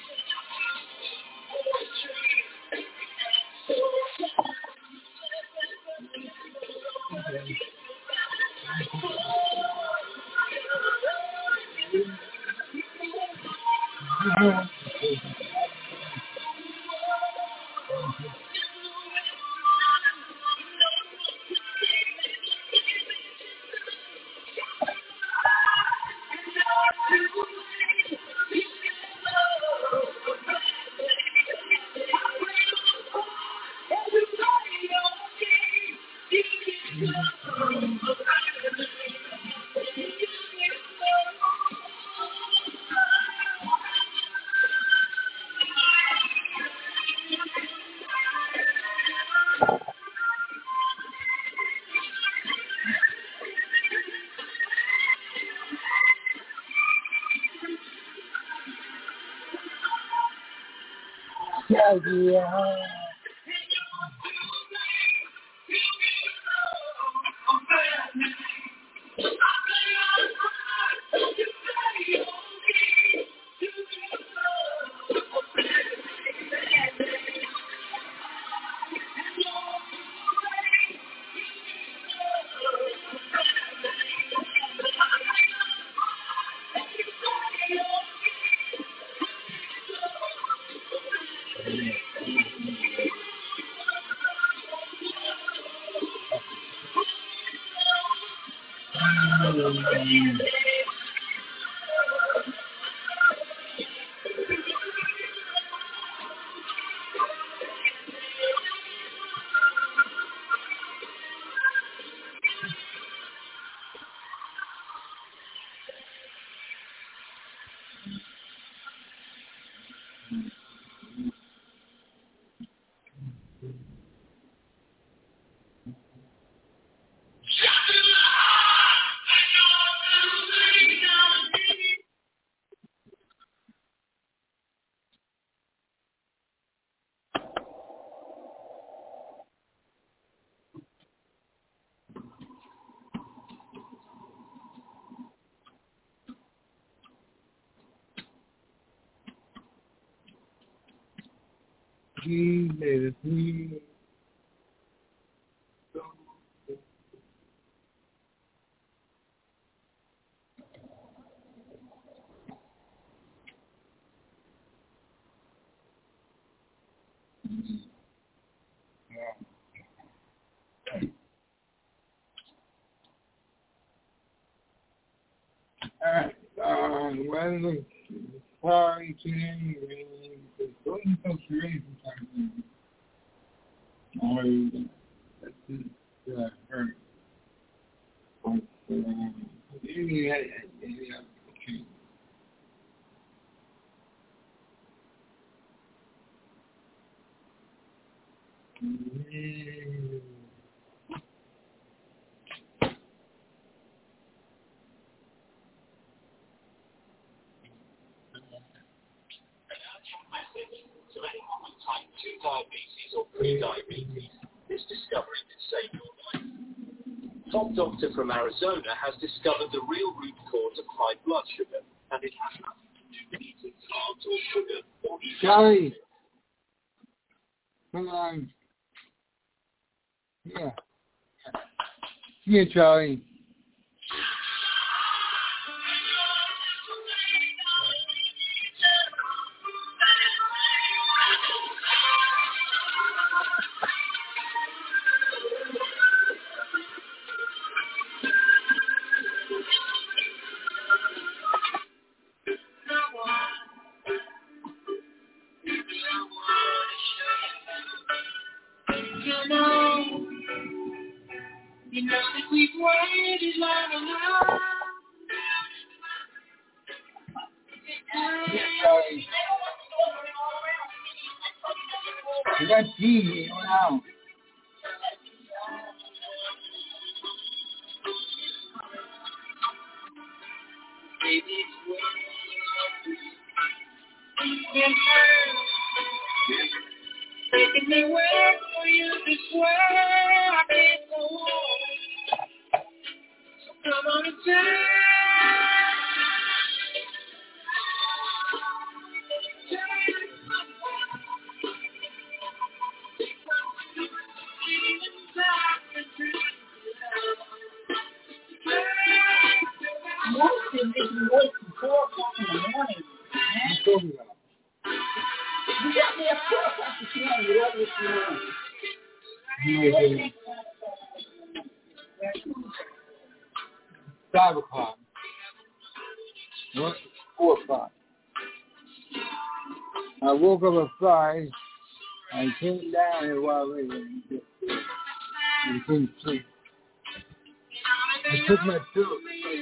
Yeah. Jesus, I'm going to party anyway. Don't you feel crazy sometimes? Oh, that's just uh, hurt. But, um, maybe I, maybe I, okay. Mm. To anyone with type two diabetes or pre-diabetes, this discovery could save your life. Top doctor from Arizona has discovered the real root cause of high blood sugar, and it has nothing to do with eating carbs or sugar or even... Charlie! Come on. Yeah. Yeah, Charlie. You know, you know that we've waited long enough. You got T V now. Baby, taking me where for you this way, I can't go on. So come on and take. Most of it is wait from four o'clock in the morning. I'm talking about. You got me at four o'clock this morning. You got me this morning. Five o'clock. What? Four o'clock. I woke up at five. I came down a while later and just and couldn't sleep. I took my pillow.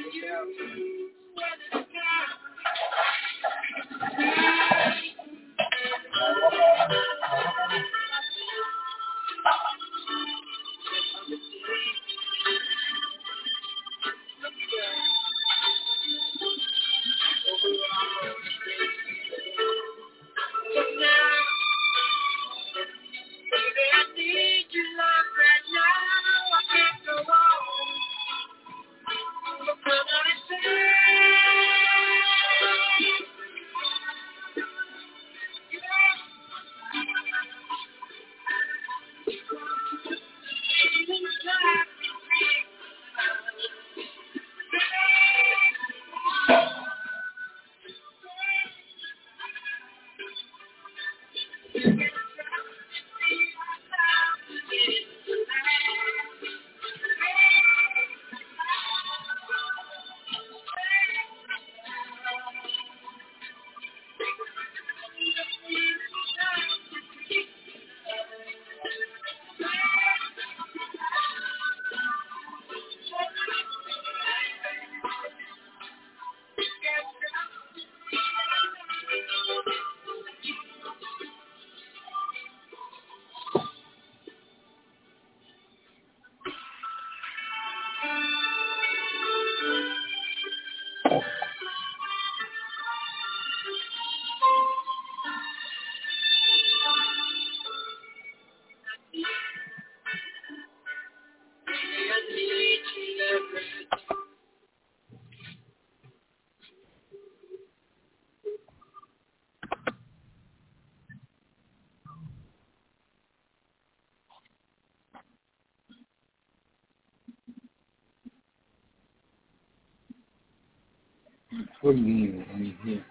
What do you mean? I'm here.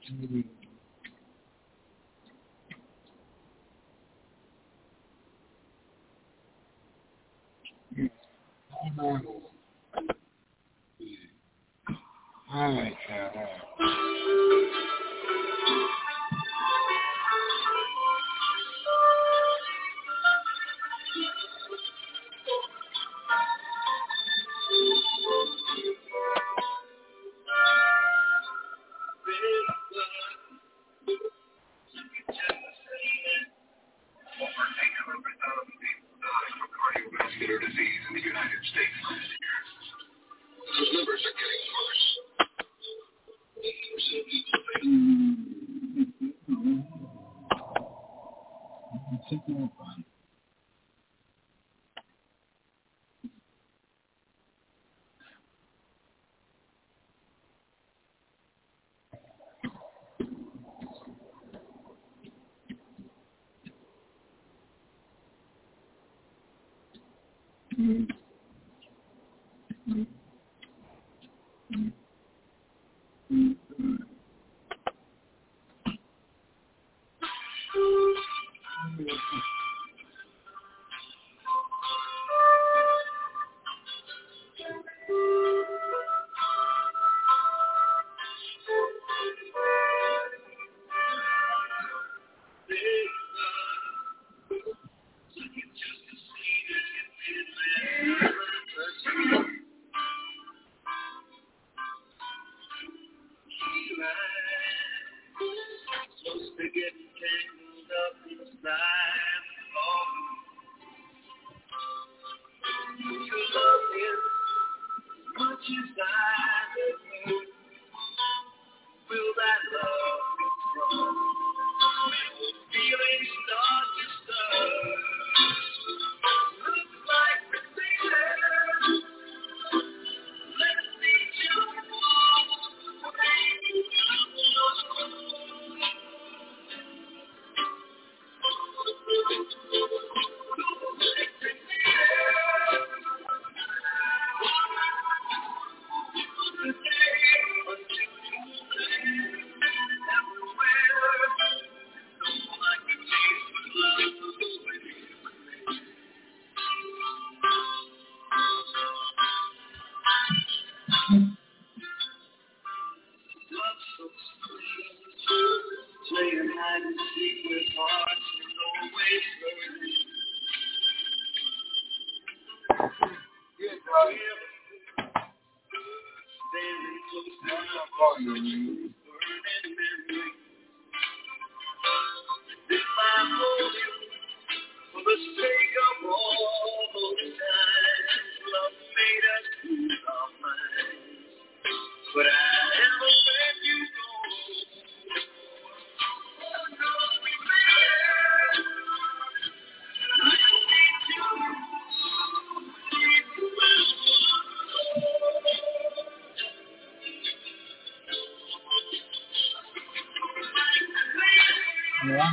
Mm-hmm. All right, all right. Cardiovascular disease in the United States last year. Those numbers are getting worse. eighty percent of people fail. Mm-hmm. Yeah.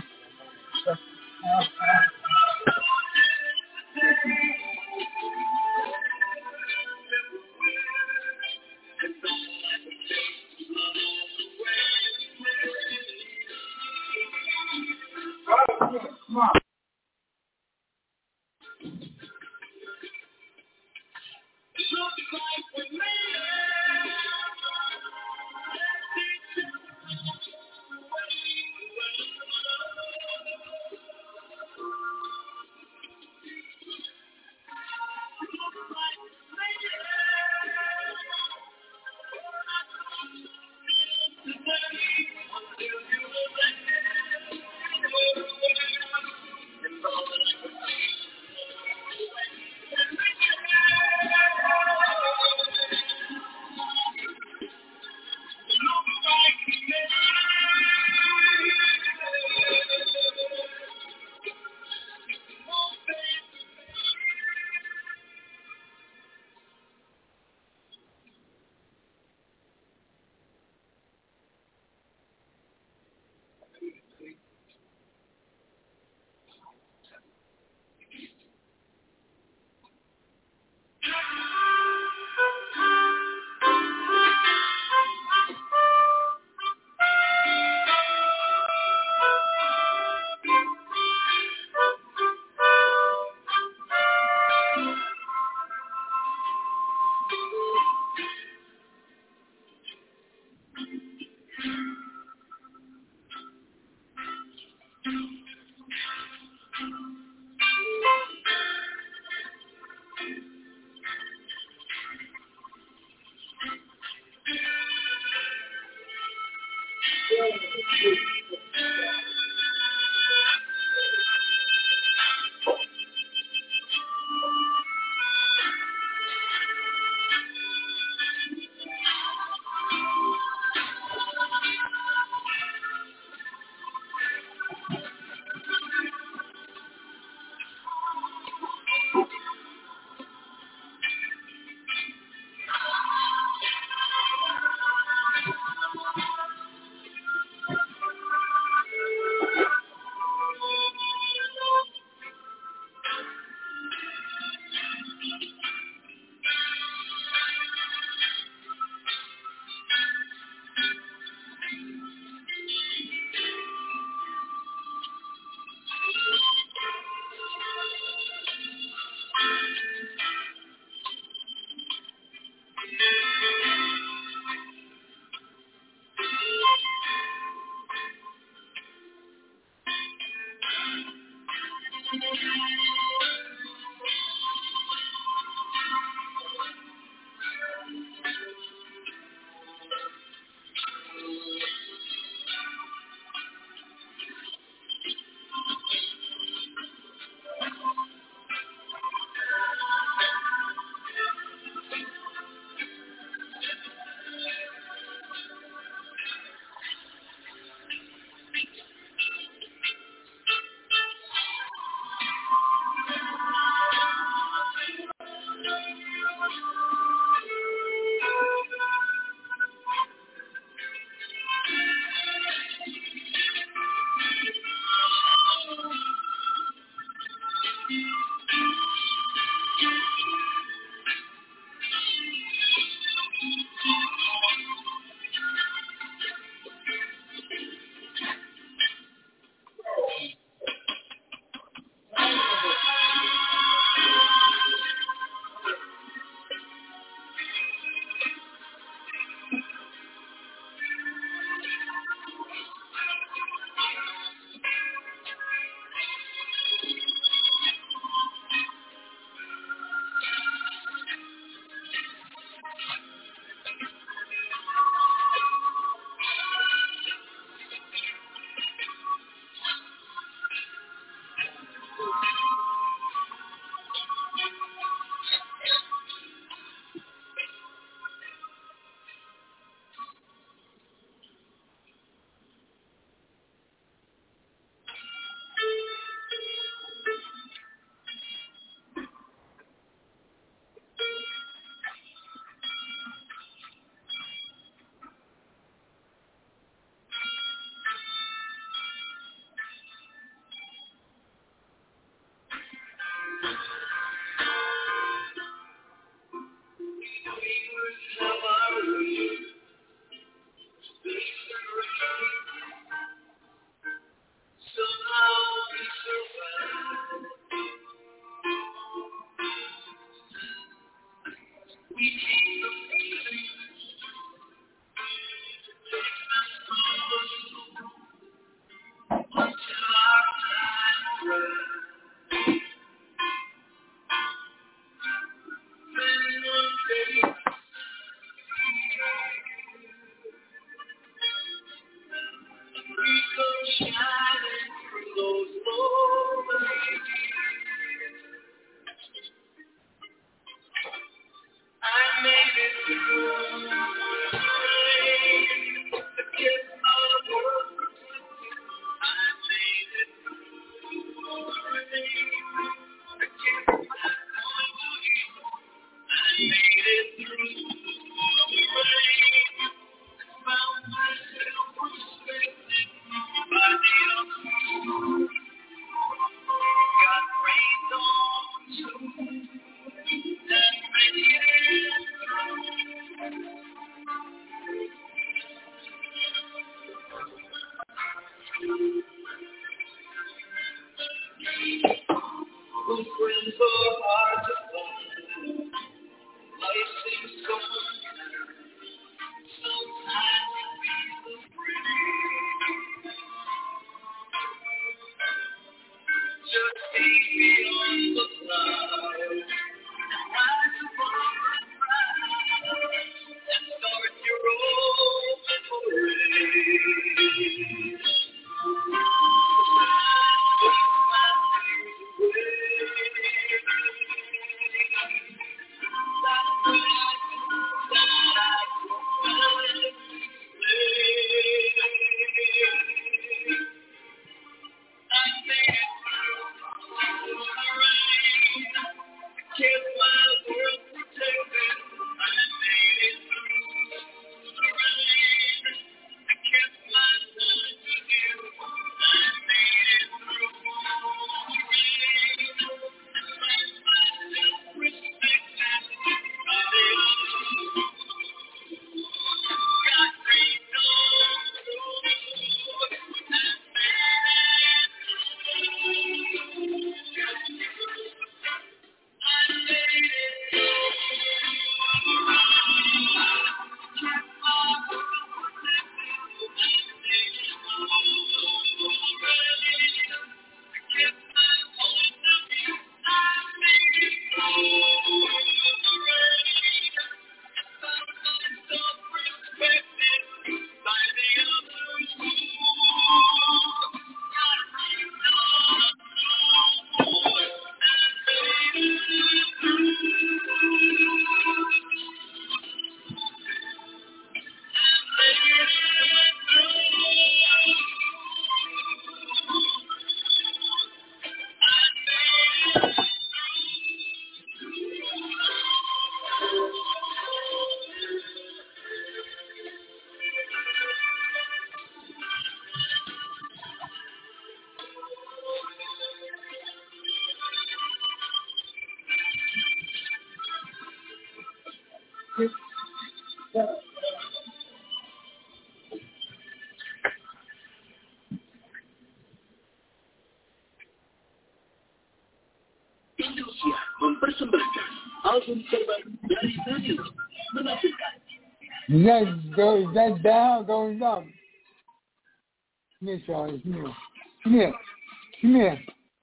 mempersembahkan album terbaru dari Danilo menampilkan. Is that, is that down going up? Come here, Charlie. Come here. Come here. Come here.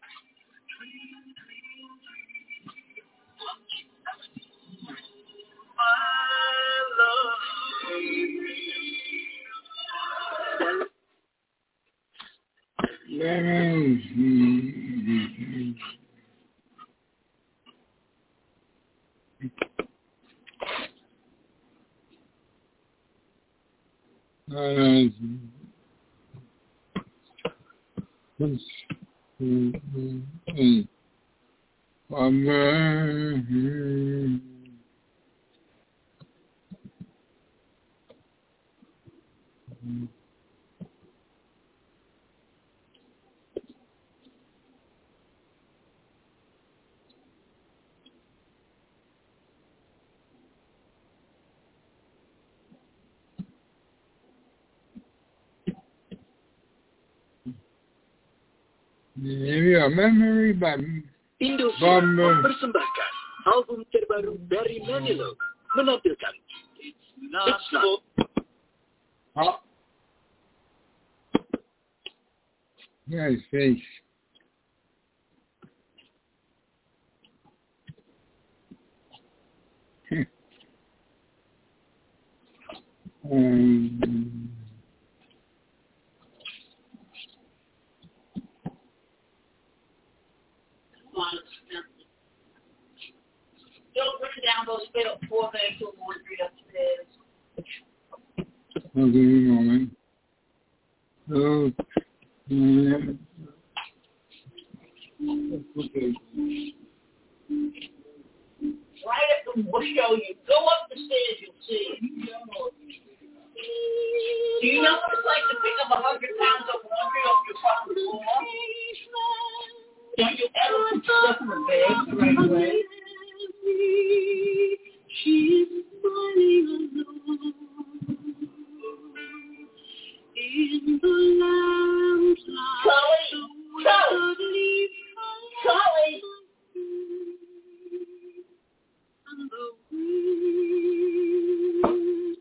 Maybe a memory by Indosiar mempersembahkan album terbaru dari Danilo menampilkan It's Not So. Oh. Nice face. um, Don't bring down those four bags of laundry upstairs. I'll give you a moment. Oh, yeah. Okay. Right at the window, you go up the stairs, you'll see it. Do you know what it's like to pick up a hundred pounds of laundry off your front floor? Don't you ever put stuff in the bag right away? She's smiling alone in the lamplight. Charlie! Charlie! Charlie! And the wind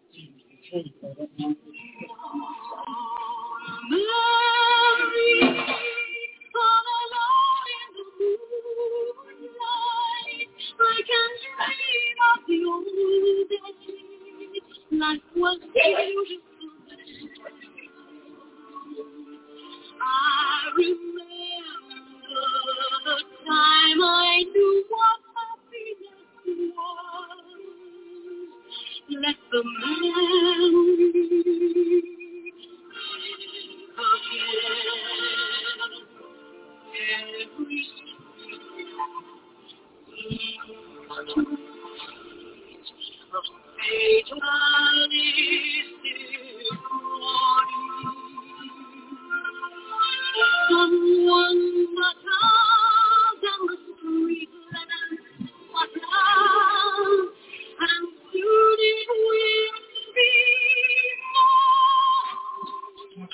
Mary, all alone in the moonlight, I can dream of the old days. Life was beautiful. I remember the time I knew what happiness was. Let the memory again. Every page one is someone but out on the street and what love and soon it will be more.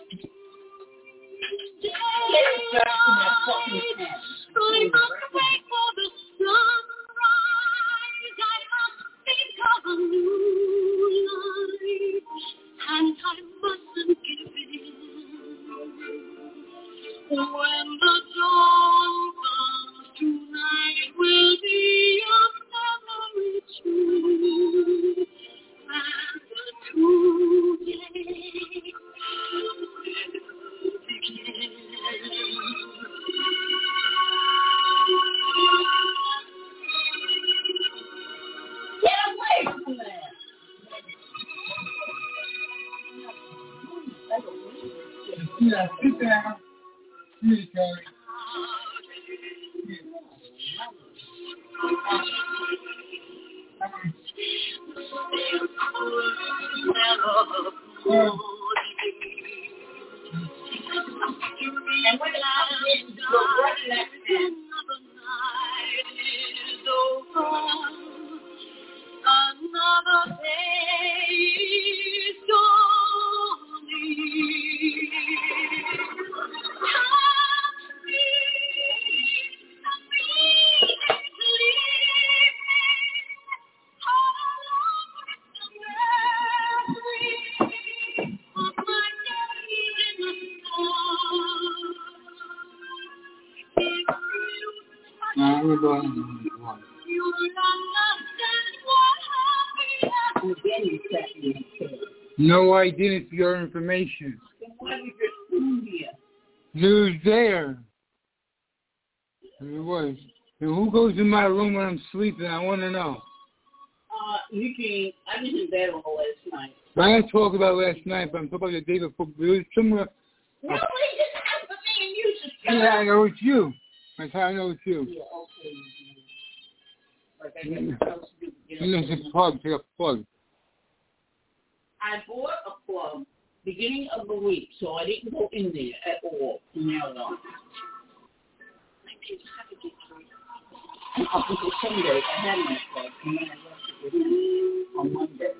I must wait for the sunrise. I must think of a new life, and I mustn't give in. When the dawn comes tonight, will be a memory too, and the today will begin. Get away from there! Yeah, sit down. Here you go. And when it comes in, go right next to it. Another day is dawning. Happy, happy, No, I didn't, for your information. Then why did you spoon here? News there. It was. And who goes in my room when I'm sleeping? I want to know. Uh, you can. I was in bed all last night. I didn't talk about last night, but I'm talking about the day before. It was somewhere. No, it didn't have to be in music. Yeah, I know it's you. That's how I know it's you. Yeah, okay. Like I got nothing else to do. You know, it's a plug. Take a plug. I bought a plug beginning of the week, so I didn't go in there at all from now on. Up until Sunday, I had my plug, and then I left it with him on Monday.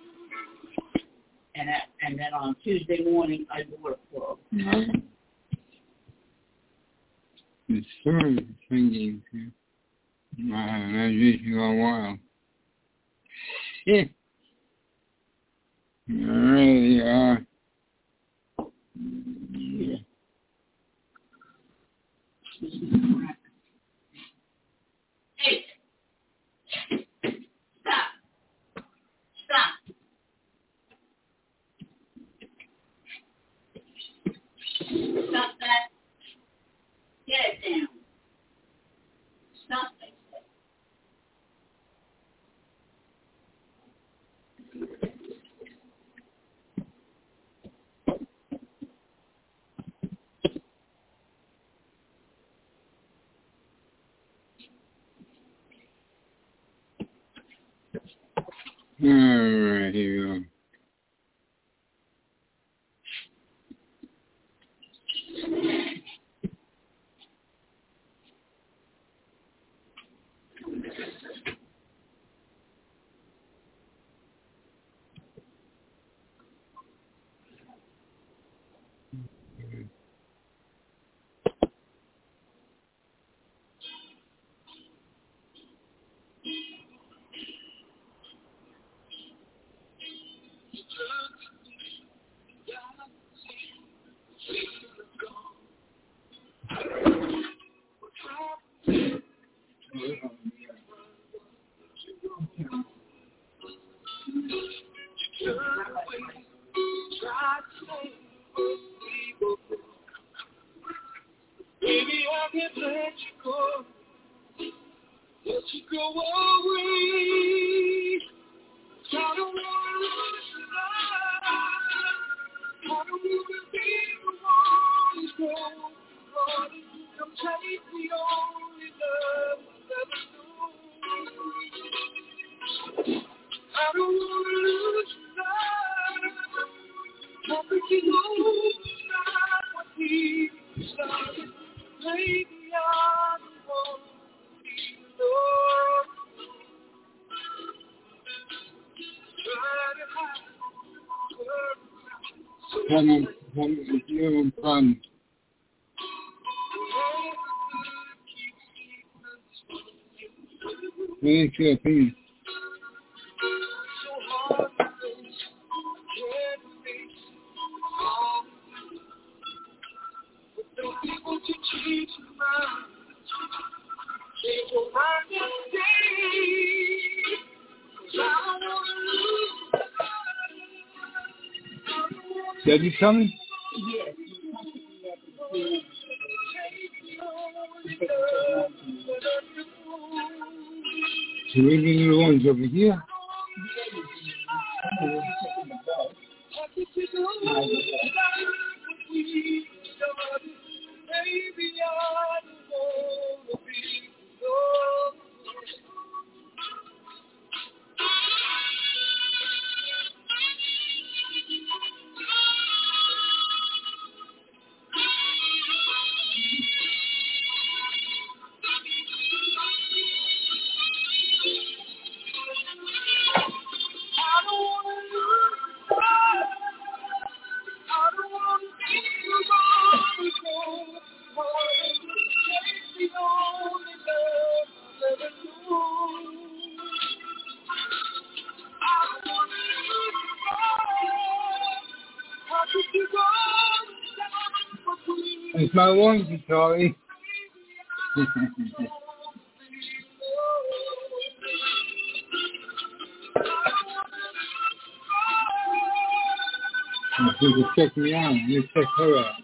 And, at, and then on Tuesday morning, I bought a plug. Mm-hmm. It's sort of thinking. I haven't had this in a while. Yeah. Really are. Yeah. Hey! Stop! Stop! Stop that! Get it down! Stop that! All right, here we go. Baby, I can't let you go. Let you go away. I don't want to lose you now. I don't want to be the one who's going on. Come take the only love I've ever known. I don't want to lose you now. I think you know it's not what we started. Maybe I'm the one who needs love. Try to hide the Come on, come on, you fun. Where's your opinion? so hard to face. Can't face all. But those people to change your mind. Change your mind today. Cause I don't wanna lose you. Did you coming? Yes. So we're getting the ones over here. It's my onesie, sorry. She can check me out. Let me check her out.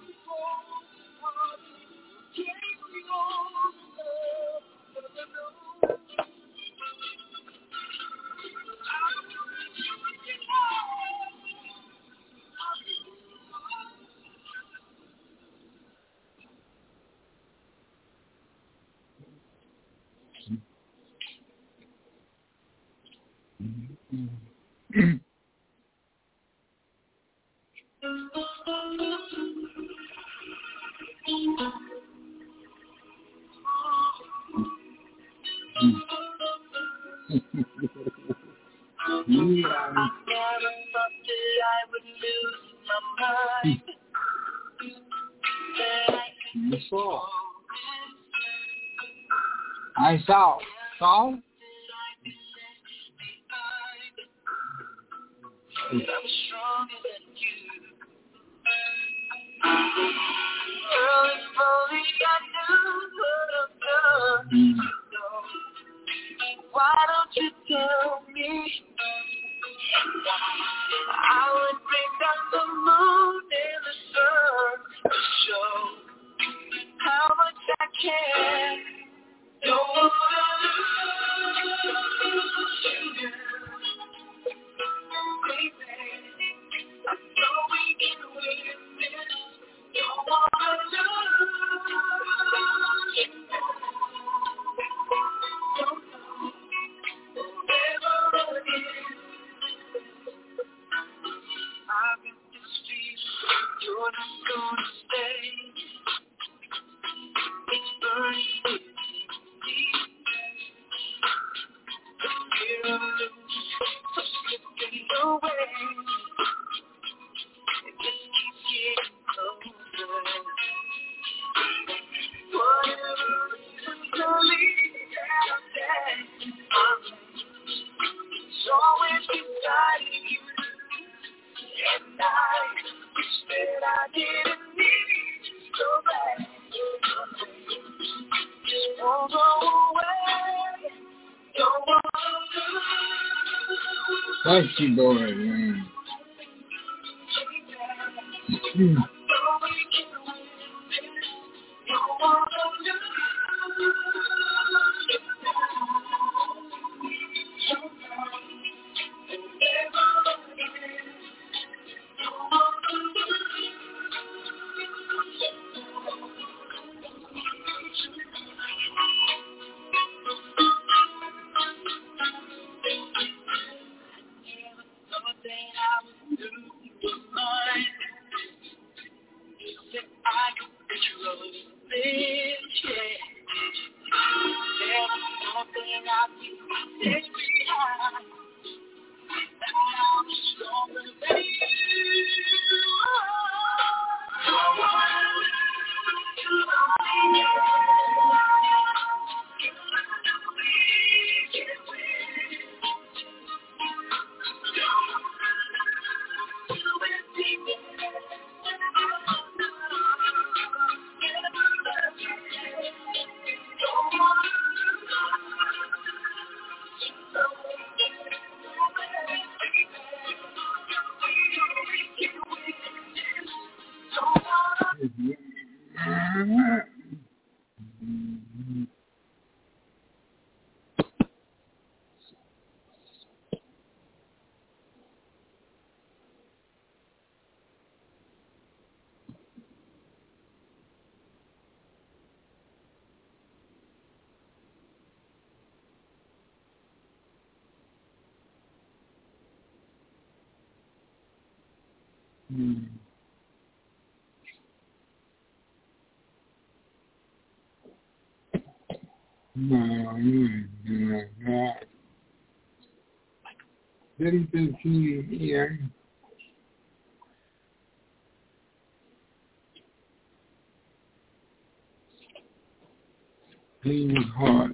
I saw. Saw? Mm. Why don't you tell me? I would bring down the moon and the sun to show how much I care. Don't wanna lose you, baby. I know we can win this. Don't wanna lose you. Don't know forever again. I've been this deep, you're not gonna stay. It's burning deep. The fear of losing, slipping away. It just keeps getting closer. Whatever reason that I'm dead, it's always beside you. And I wish that I didn't need you so bad. Just won't go away. Don't want to lose. Thank you, boy, man. Mm. Don't want to lose. Mm. No, you ain't doing that. Did he think he, yeah. He was hard.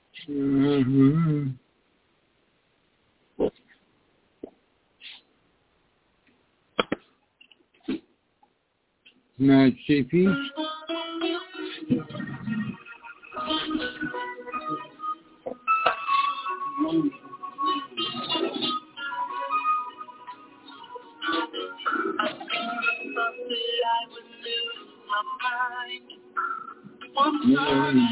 Mm-hmm. Matt C P. Mm-hmm.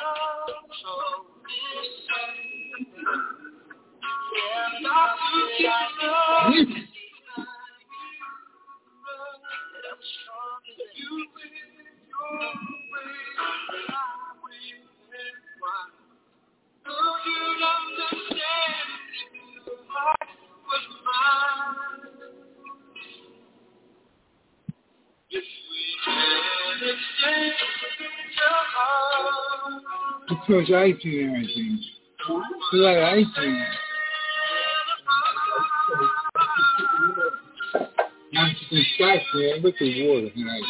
It's so much ice in there, I think. It's a lot of ice in there. I'm just in scotch, man. Look at water tonight.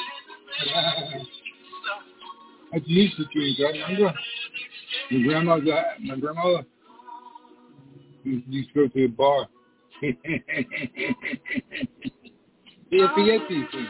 I used to drink, I remember. My grandma got, my grandmother used to go to the bar. Yeah, forget these things.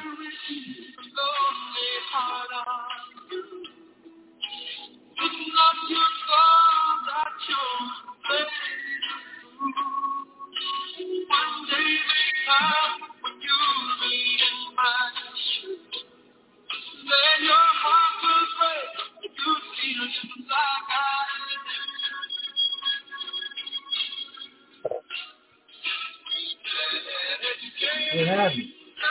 What happened?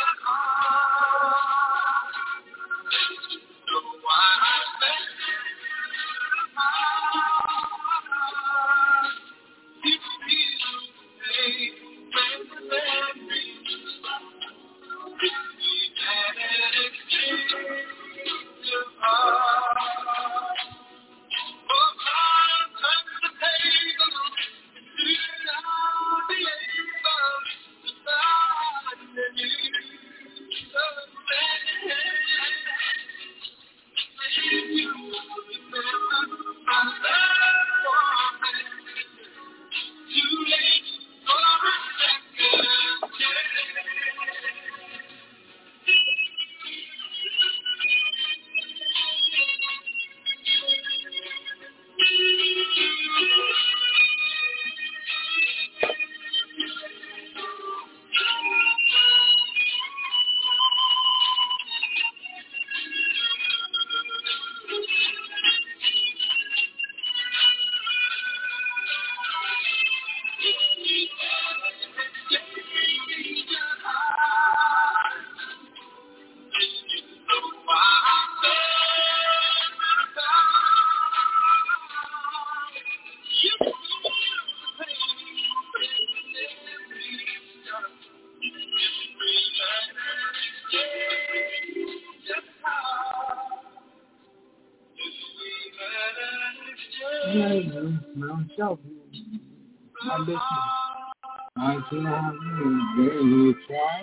Myself, I listen. I feel how you try.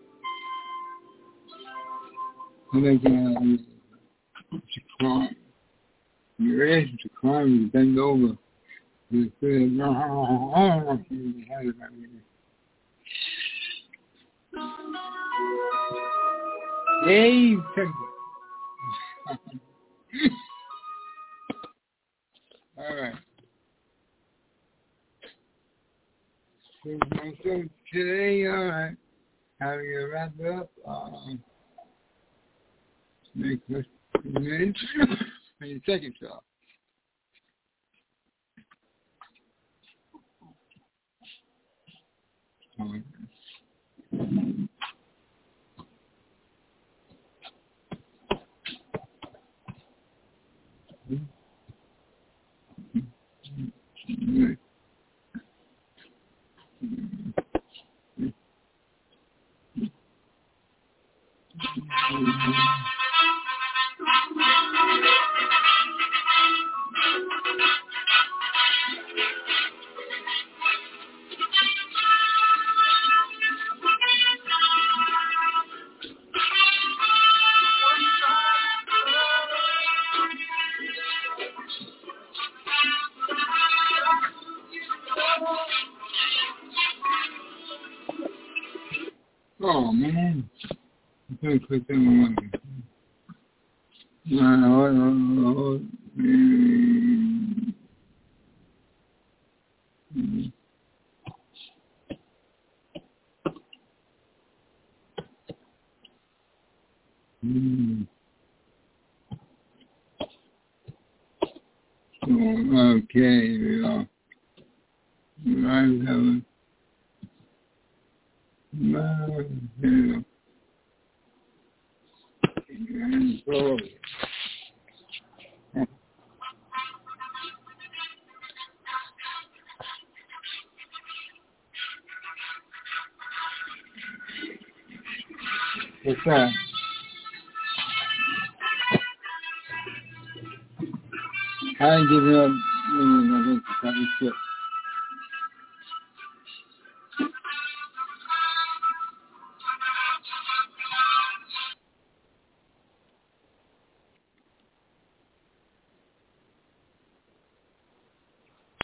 And again, it's a crime. Your age is a crime. You bend over. You say, no, I don't want you to have it that way. Hey, all right. So, so today, all right, having to wrap it up. Um, make this minutes. And the second shot. All right. Mm-hmm. Oh man, I'm gonna click that one. No, Mm. Oh, okay, yeah. I have my yeah. And so, what's that? I ain't giving up. I think that was shit.